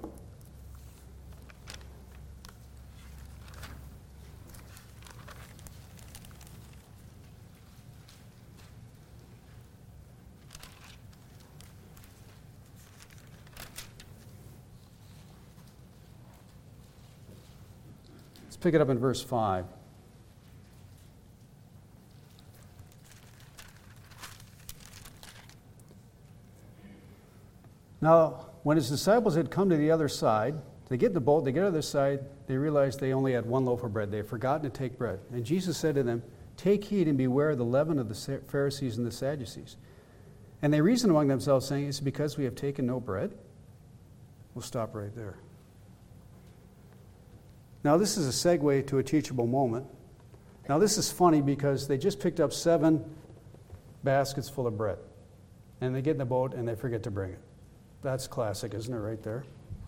Pick it up in verse five. Now, when his disciples had come to the other side, they get in the boat, they get to the other side, they realized they only had one loaf of bread. They had forgotten to take bread. And Jesus said to them, take heed and beware of the leaven of the Pharisees and the Sadducees. And they reasoned among themselves, saying, is it because we have taken no bread? We'll stop right there. Now, this is a segue to a teachable moment. Now, this is funny because they just picked up seven baskets full of bread. And they get in the boat and they forget to bring it. That's classic, isn't it, right there?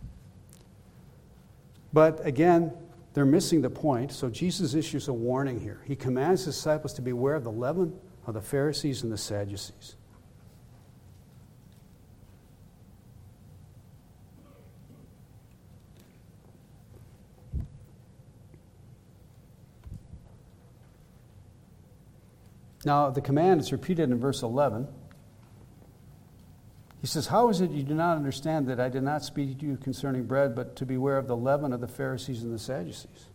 But again, they're missing the point. So Jesus issues a warning here. He commands his disciples to beware of the leaven of the Pharisees and the Sadducees. Now, the command is repeated in verse eleven. He says, how is it you do not understand that I did not speak to you concerning bread, but to beware of the leaven of the Pharisees and the Sadducees?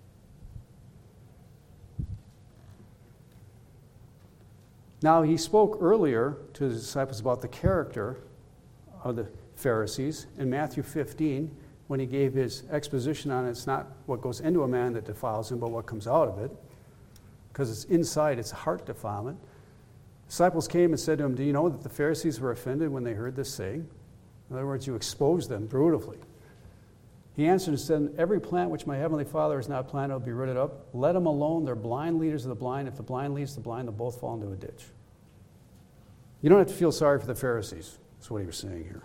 Now, he spoke earlier to his disciples about the character of the Pharisees in Matthew fifteen, when he gave his exposition on it's not what goes into a man that defiles him, but what comes out of it. Because it's inside, it's heart defilement. Disciples came and said to him, do you know that the Pharisees were offended when they heard this saying? In other words, you exposed them brutally. He answered and said, every plant which my heavenly Father has not planted will be rooted up. Let them alone. They're blind leaders of the blind. If the blind leads the blind, they'll both fall into a ditch. You don't have to feel sorry for the Pharisees. That's what he was saying here.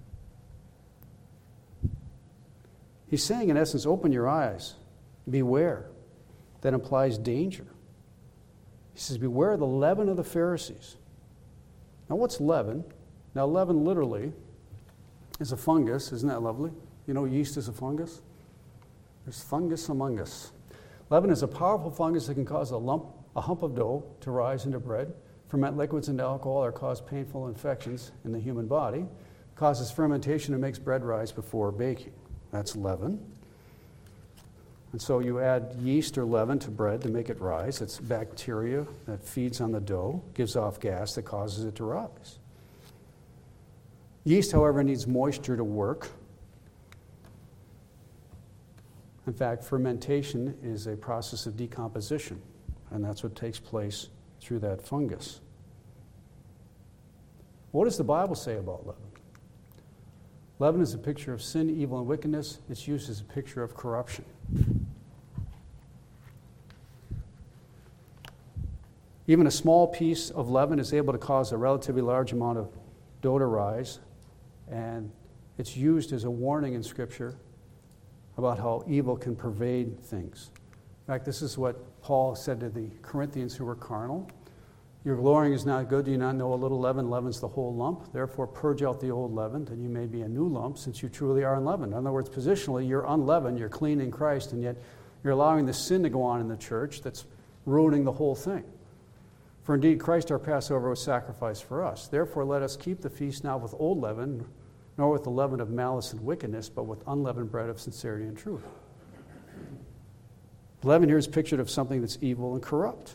He's saying, in essence, open your eyes. Beware. That implies danger. He says, beware of the leaven of the Pharisees. Now, what's leaven? Now, leaven literally is a fungus. Isn't that lovely? You know, yeast is a fungus. There's fungus among us. Leaven is a powerful fungus that can cause a lump, a hump of dough to rise into bread, ferment liquids into alcohol, or cause painful infections in the human body. It causes fermentation and makes bread rise before baking. That's leaven. And so you add yeast or leaven to bread to make it rise. It's bacteria that feeds on the dough, gives off gas that causes it to rise. Yeast, however, needs moisture to work. In fact, fermentation is a process of decomposition, and that's what takes place through that fungus. What does the Bible say about leaven? Leaven is a picture of sin, evil, and wickedness. It's used as a picture of corruption. Even a small piece of leaven is able to cause a relatively large amount of dough to rise, and it's used as a warning in Scripture about how evil can pervade things. In fact, this is what Paul said to the Corinthians who were carnal. Your glorying is not good. Do you not know a little leaven leavens the whole lump? Therefore, purge out the old leaven, that you may be a new lump, since you truly are unleavened. In other words, positionally, you're unleavened, you're clean in Christ, and yet you're allowing the sin to go on in the church that's ruining the whole thing. For indeed, Christ our Passover was sacrificed for us. Therefore, let us keep the feast not with old leaven, nor with the leaven of malice and wickedness, but with unleavened bread of sincerity and truth. Leaven here is pictured of something that's evil and corrupt.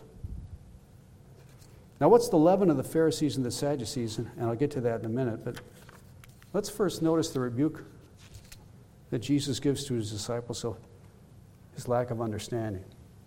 Now, what's the leaven of the Pharisees and the Sadducees? And I'll get to that in a minute, but let's first notice the rebuke that Jesus gives to his disciples, so his lack of understanding.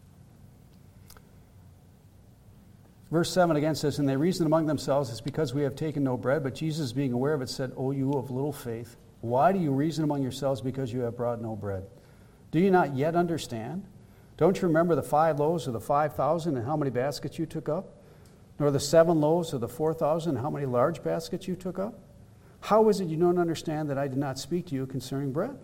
Verse seven again says, and they reasoned among themselves, it's because we have taken no bread. But Jesus, being aware of it, said, O you of little faith, why do you reason among yourselves because you have brought no bread? Do you not yet understand? Don't you remember the five loaves of the five thousand and how many baskets you took up? Nor the seven loaves of the four thousand and how many large baskets you took up? How is it you don't understand that I did not speak to you concerning bread?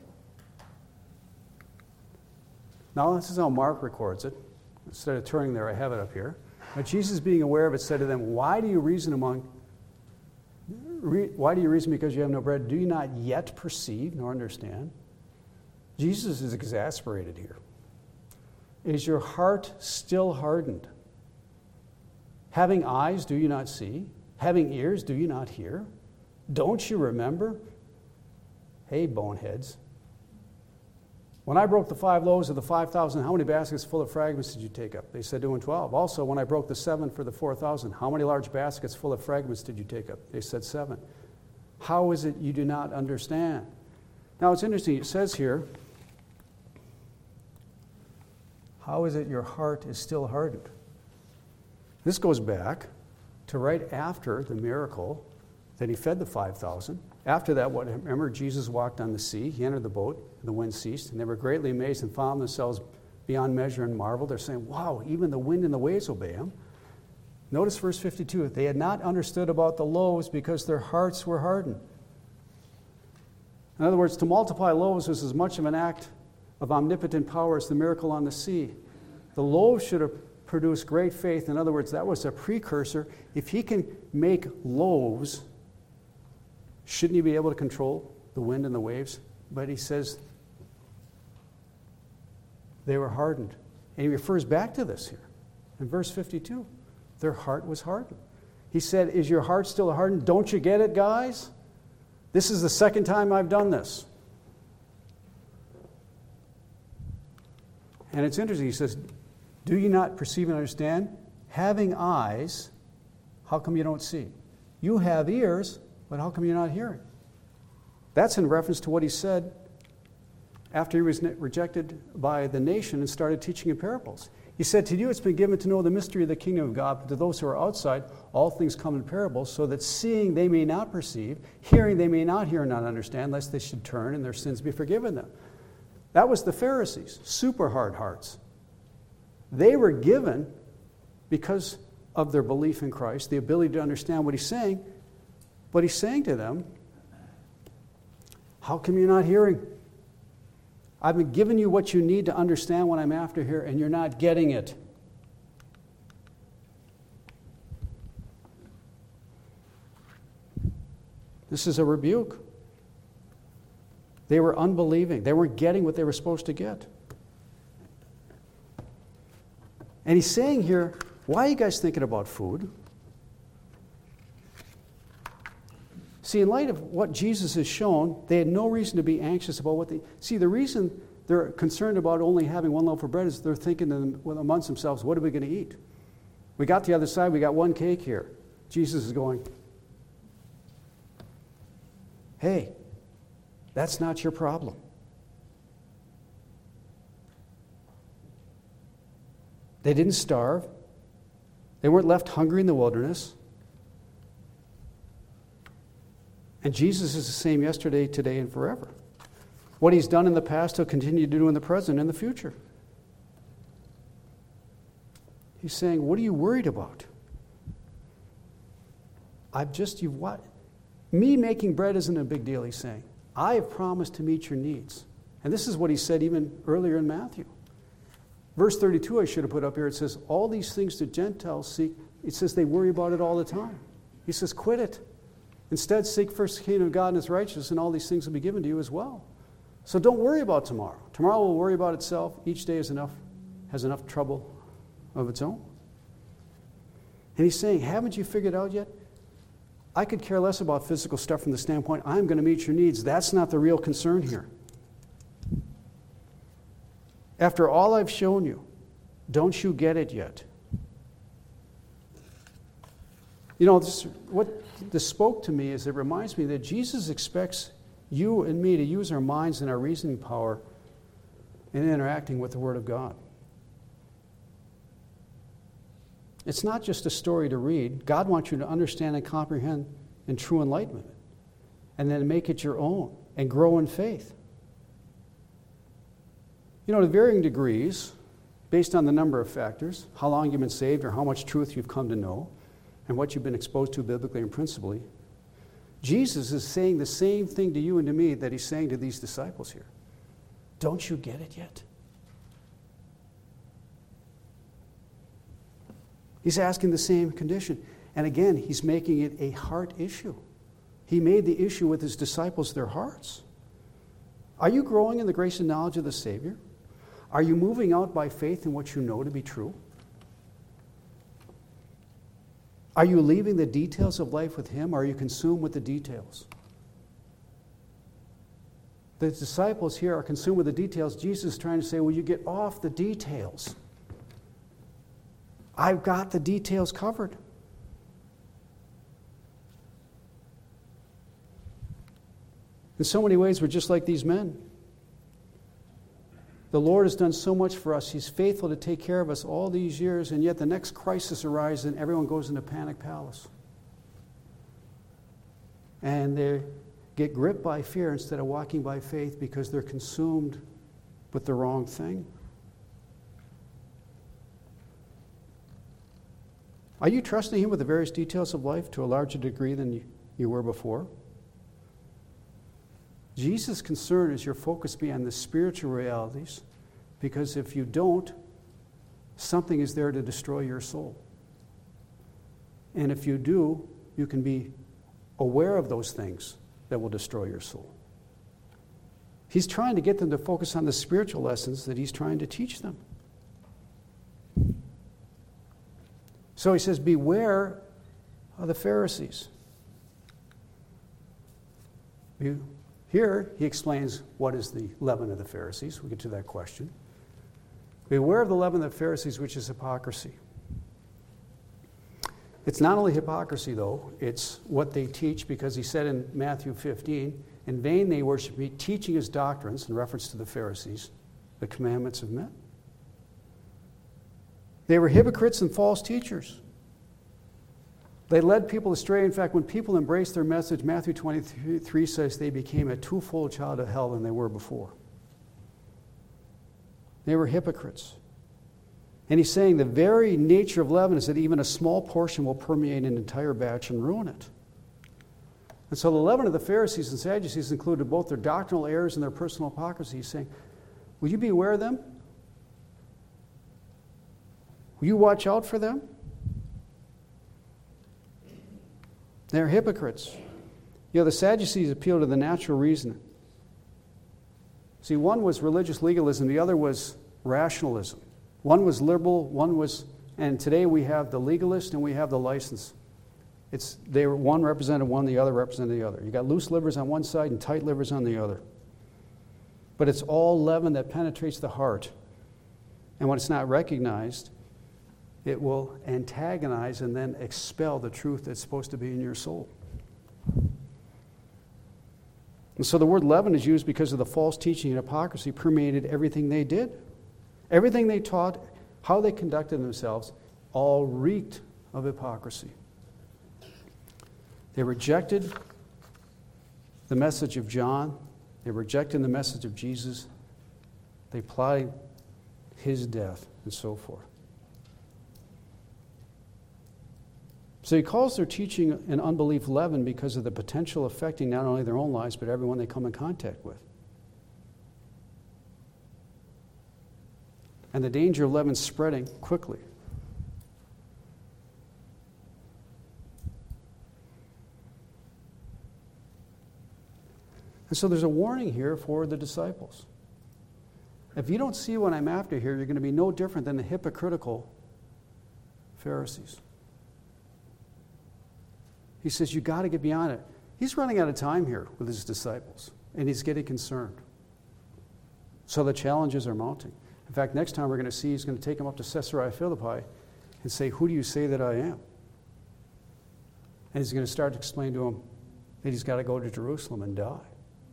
Now, this is how Mark records it. Instead of turning there, I have it up here. But Jesus, being aware of it, said to them, Why do you reason among re, why do you reason because you have no bread? Do you not yet perceive nor understand? Jesus is exasperated here. Is your heart still hardened? Having eyes, do you not see? Having ears, do you not hear? Don't you remember? Hey, boneheads. When I broke the five loaves of the five thousand, how many baskets full of fragments did you take up? They said two and twelve. Also, when I broke the seven for the four thousand, how many large baskets full of fragments did you take up? They said seven. How is it you do not understand? Now, it's interesting. It says here, how is it your heart is still hardened? This goes back to right after the miracle that he fed the five thousand. After that, what, remember, Jesus walked on the sea. He entered the boat, and the wind ceased, and they were greatly amazed and found themselves beyond measure and marveled. They're saying, wow, even the wind and the waves obey him. Notice verse fifty-two. They had not understood about the loaves because their hearts were hardened. In other words, to multiply loaves was as much of an act of omnipotent power as the miracle on the sea. The loaves should have produced great faith. In other words, that was a precursor. If he can make loaves, shouldn't he be able to control the wind and the waves? But he says they were hardened. And he refers back to this here in verse fifty-two. Their heart was hardened. He said, is your heart still hardened? Don't you get it, guys? This is the second time I've done this. And it's interesting. He says, do you not perceive and understand? Having eyes, how come you don't see? You have ears, but how come you're not hearing? That's in reference to what he said after he was rejected by the nation and started teaching in parables. He said, to you it's been given to know the mystery of the kingdom of God, but to those who are outside, all things come in parables, so that seeing they may not perceive, hearing they may not hear and not understand, lest they should turn and their sins be forgiven them. That was the Pharisees, super hard hearts. They were given, because of their belief in Christ, the ability to understand what he's saying, but he's saying to them, how come you're not hearing? I've been giving you what you need to understand what I'm after here, and you're not getting it. This is a rebuke. They were unbelieving. They weren't getting what they were supposed to get. And he's saying here, why are you guys thinking about food? See, in light of what Jesus has shown, they had no reason to be anxious about what they... See, the reason they're concerned about only having one loaf of bread is they're thinking amongst themselves, what are we going to eat? We got the other side, we got one cake here. Jesus is going, hey, that's not your problem. They didn't starve. They weren't left hungry in the wilderness. And Jesus is the same yesterday, today, and forever. What he's done in the past, he'll continue to do in the present and the future. He's saying, what are you worried about? I've just, you've what? Me making bread isn't a big deal, he's saying. I have promised to meet your needs. And this is what he said even earlier in Matthew. Verse thirty-two, I should have put up here, it says, all these things the Gentiles seek, it says they worry about it all the time. He says, quit it. Instead, seek first the kingdom of God and his righteousness, and all these things will be given to you as well. So don't worry about tomorrow. Tomorrow will worry about itself. Each day is enough, has enough trouble of its own. And he's saying, haven't you figured out yet? I could care less about physical stuff from the standpoint, I'm going to meet your needs. That's not the real concern here. After all I've shown you, don't you get it yet? You know, this, what this spoke to me is it reminds me that Jesus expects you and me to use our minds and our reasoning power in interacting with the Word of God. It's not just a story to read. God wants you to understand and comprehend in true enlightenment, and then make it your own and grow in faith. You know, to varying degrees, based on the number of factors, how long you've been saved or how much truth you've come to know, and what you've been exposed to biblically and principally, Jesus is saying the same thing to you and to me that he's saying to these disciples here. Don't you get it yet? He's asking the same condition. And again, he's making it a heart issue. He made the issue with his disciples their hearts. Are you growing in the grace and knowledge of the Savior? Are you moving out by faith in what you know to be true? Are you leaving the details of life with him, or are you consumed with the details? The disciples here are consumed with the details. Jesus is trying to say, will you get off the details? I've got the details covered. In so many ways, we're just like these men. The Lord has done so much for us. He's faithful to take care of us all these years, and yet the next crisis arises and everyone goes into panic palace. And they get gripped by fear instead of walking by faith because they're consumed with the wrong thing. Are you trusting him with the various details of life to a larger degree than you, you were before? Jesus' concern is your focus be on the spiritual realities, because if you don't, something is there to destroy your soul. And if you do, you can be aware of those things that will destroy your soul. He's trying to get them to focus on the spiritual lessons that he's trying to teach them. So he says, beware of the Pharisees. Here, he explains what is the leaven of the Pharisees. We'll get to that question. Beware of the leaven of the Pharisees, which is hypocrisy. It's not only hypocrisy, though. It's what they teach, because he said in Matthew fifteen, in vain they worship me, teaching his doctrines, in reference to the Pharisees, the commandments of men. They were hypocrites and false teachers. They led people astray. In fact, when people embraced their message, Matthew twenty-three says they became a twofold child of hell than they were before. They were hypocrites. And he's saying the very nature of leaven is that even a small portion will permeate an entire batch and ruin it. And so the leaven of the Pharisees and Sadducees included both their doctrinal errors and their personal hypocrisy. He's saying, will you be aware of them? Will you watch out for them? They're hypocrites. You know, the Sadducees appeal to the natural reason. See, one was religious legalism, the other was rationalism. One was liberal, one was, and today we have the legalist and we have the license. It's they were one represented one, the other represented the other. You got loose livers on one side and tight livers on the other. But it's all leaven that penetrates the heart. And when it's not recognized, it will antagonize and then expel the truth that's supposed to be in your soul. And so the word leaven is used because of the false teaching and hypocrisy permeated everything they did. Everything they taught, how they conducted themselves, all reeked of hypocrisy. They rejected the message of John. They rejected the message of Jesus. They plotted his death and so forth. So he calls their teaching and unbelief leaven because of the potential affecting not only their own lives, but everyone they come in contact with. And the danger of leaven spreading quickly. And so there's a warning here for the disciples. If you don't see what I'm after here, you're going to be no different than the hypocritical Pharisees. He says, you got to get beyond it. He's running out of time here with his disciples, and he's getting concerned. So the challenges are mounting. In fact, next time we're going to see, he's going to take them up to Caesarea Philippi and say, who do you say that I am? And he's going to start to explain to him that he's got to go to Jerusalem and die.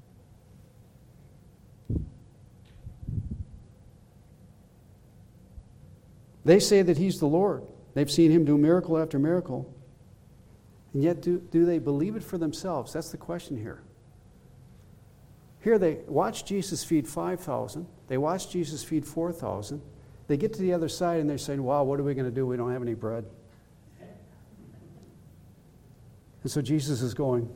They say that he's the Lord. They've seen him do miracle after miracle. And yet, do, do they believe it for themselves? That's the question here. Here they watch Jesus feed five thousand. They watch Jesus feed four thousand. They get to the other side and they're saying, wow, what are we going to do? We don't have any bread. And so Jesus is going,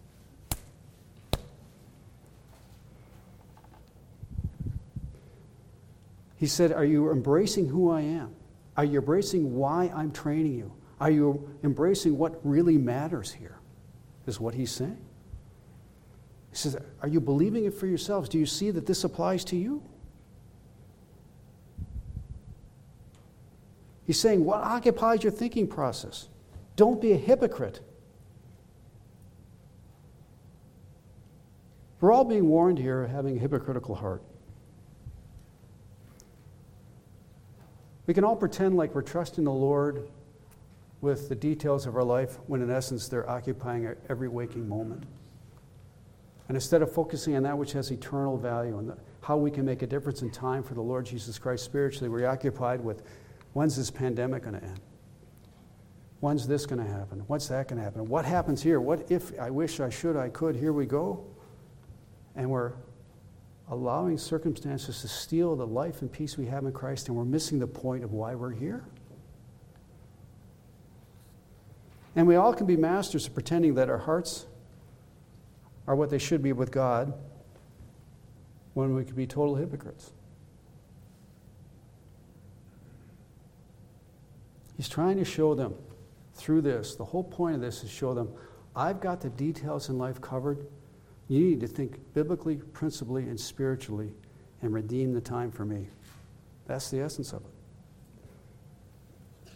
he said, are you embracing who I am? Are you embracing why I'm training you? Are you embracing what really matters here? Is what he's saying. He says, are you believing it for yourselves? Do you see that this applies to you? He's saying, what occupies your thinking process? Don't be a hypocrite. We're all being warned here of having a hypocritical heart. We can all pretend like we're trusting the Lord with the details of our life when in essence they're occupying our every waking moment. And instead of focusing on that which has eternal value and the, how we can make a difference in time for the Lord Jesus Christ spiritually, we're occupied with when's this pandemic going to end? When's this going to happen? What's that going to happen? What happens here? What if I wish I should, I could? Here we go. And we're allowing circumstances to steal the life and peace we have in Christ, and we're missing the point of why we're here. And we all can be masters of pretending that our hearts are what they should be with God when we could be total hypocrites. He's trying to show them through this, the whole point of this is show them, I've got the details in life covered. You need to think biblically, principally, and spiritually and redeem the time for me. That's the essence of it.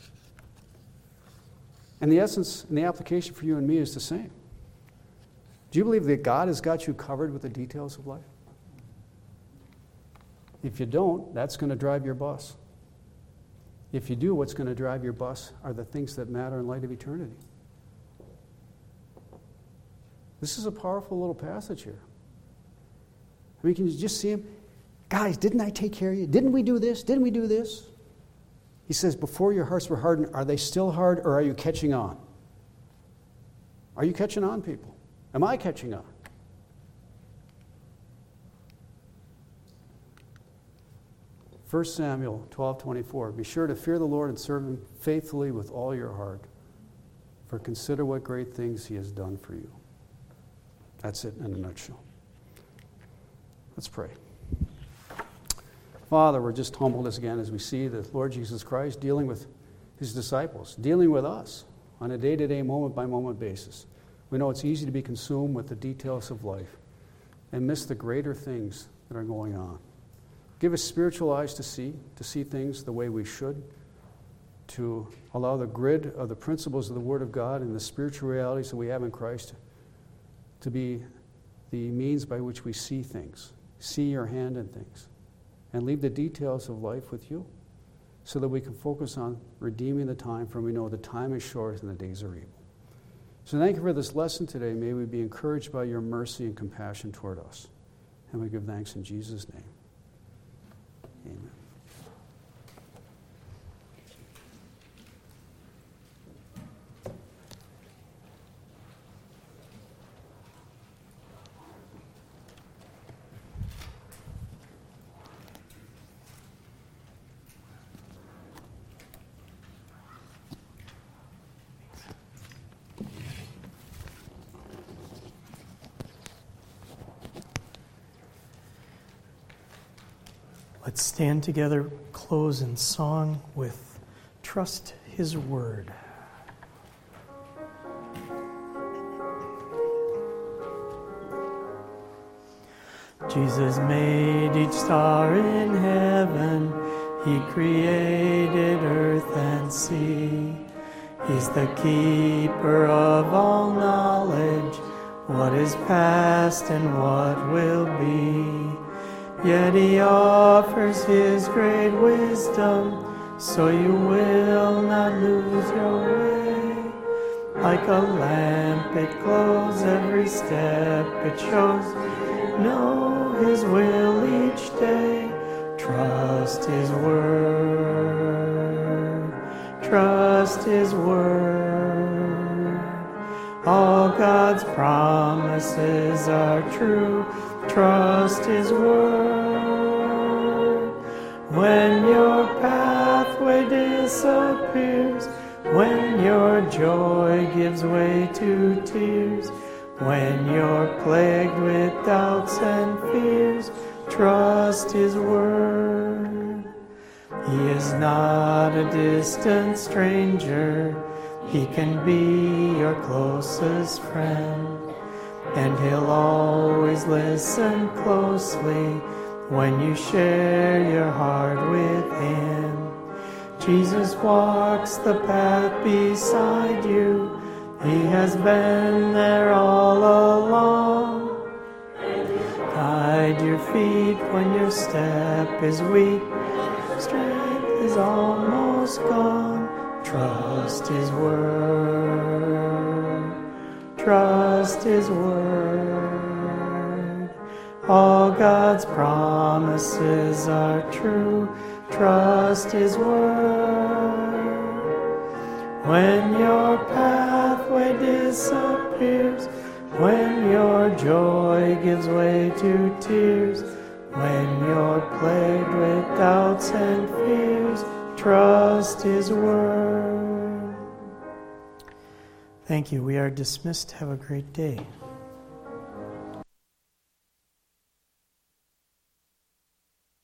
And the essence and the application for you and me is the same. Do you believe that God has got you covered with the details of life? If you don't, that's going to drive your bus. If you do, what's going to drive your bus are the things that matter in light of eternity. This is a powerful little passage here. I mean, can you just see him? Guys, didn't I take care of you? Didn't we do this? Didn't we do this? He says, before your hearts were hardened, are they still hard or are you catching on? Are you catching on, people? Am I catching on? First Samuel twelve twenty-four. Be sure to fear the Lord and serve him faithfully with all your heart. For consider what great things he has done for you. That's it in a nutshell. Let's pray. Father, we're just humbled as again as we see the Lord Jesus Christ dealing with his disciples, dealing with us on a day-to-day, moment-by-moment basis. We know it's easy to be consumed with the details of life and miss the greater things that are going on. Give us spiritual eyes to see, to see things the way we should, to allow the grid of the principles of the Word of God and the spiritual realities that we have in Christ to be the means by which we see things, see your hand in things, and leave the details of life with you so that we can focus on redeeming the time, for we know the time is short and the days are evil. So thank you for this lesson today. May we be encouraged by your mercy and compassion toward us. And we give thanks in Jesus' name. Amen. Let's stand together, close in song with Trust His Word. Jesus made each star in heaven. He created earth and sea. He's the keeper of all knowledge, what is past and what will be. Yet he offers his great wisdom, so you will not lose your way. Like a lamp it glows every step it shows. Know his will each day. Trust his word. Trust his word. All God's promises are true. Trust his word. When your pathway disappears, when your joy gives way to tears, when you're plagued with doubts and fears, trust his word. He is not a distant stranger. He can be your closest friend. And he'll always listen closely when you share your heart with him. Jesus walks the path beside you. He has been there all along. Guide your feet when your step is weak. Strength is almost gone. Trust his word. Trust his word. All God's promises are true. Trust his word. When your pathway disappears, when your joy gives way to tears, when you're plagued with doubts and fears, trust his word. Thank you. We are dismissed. Have a great day.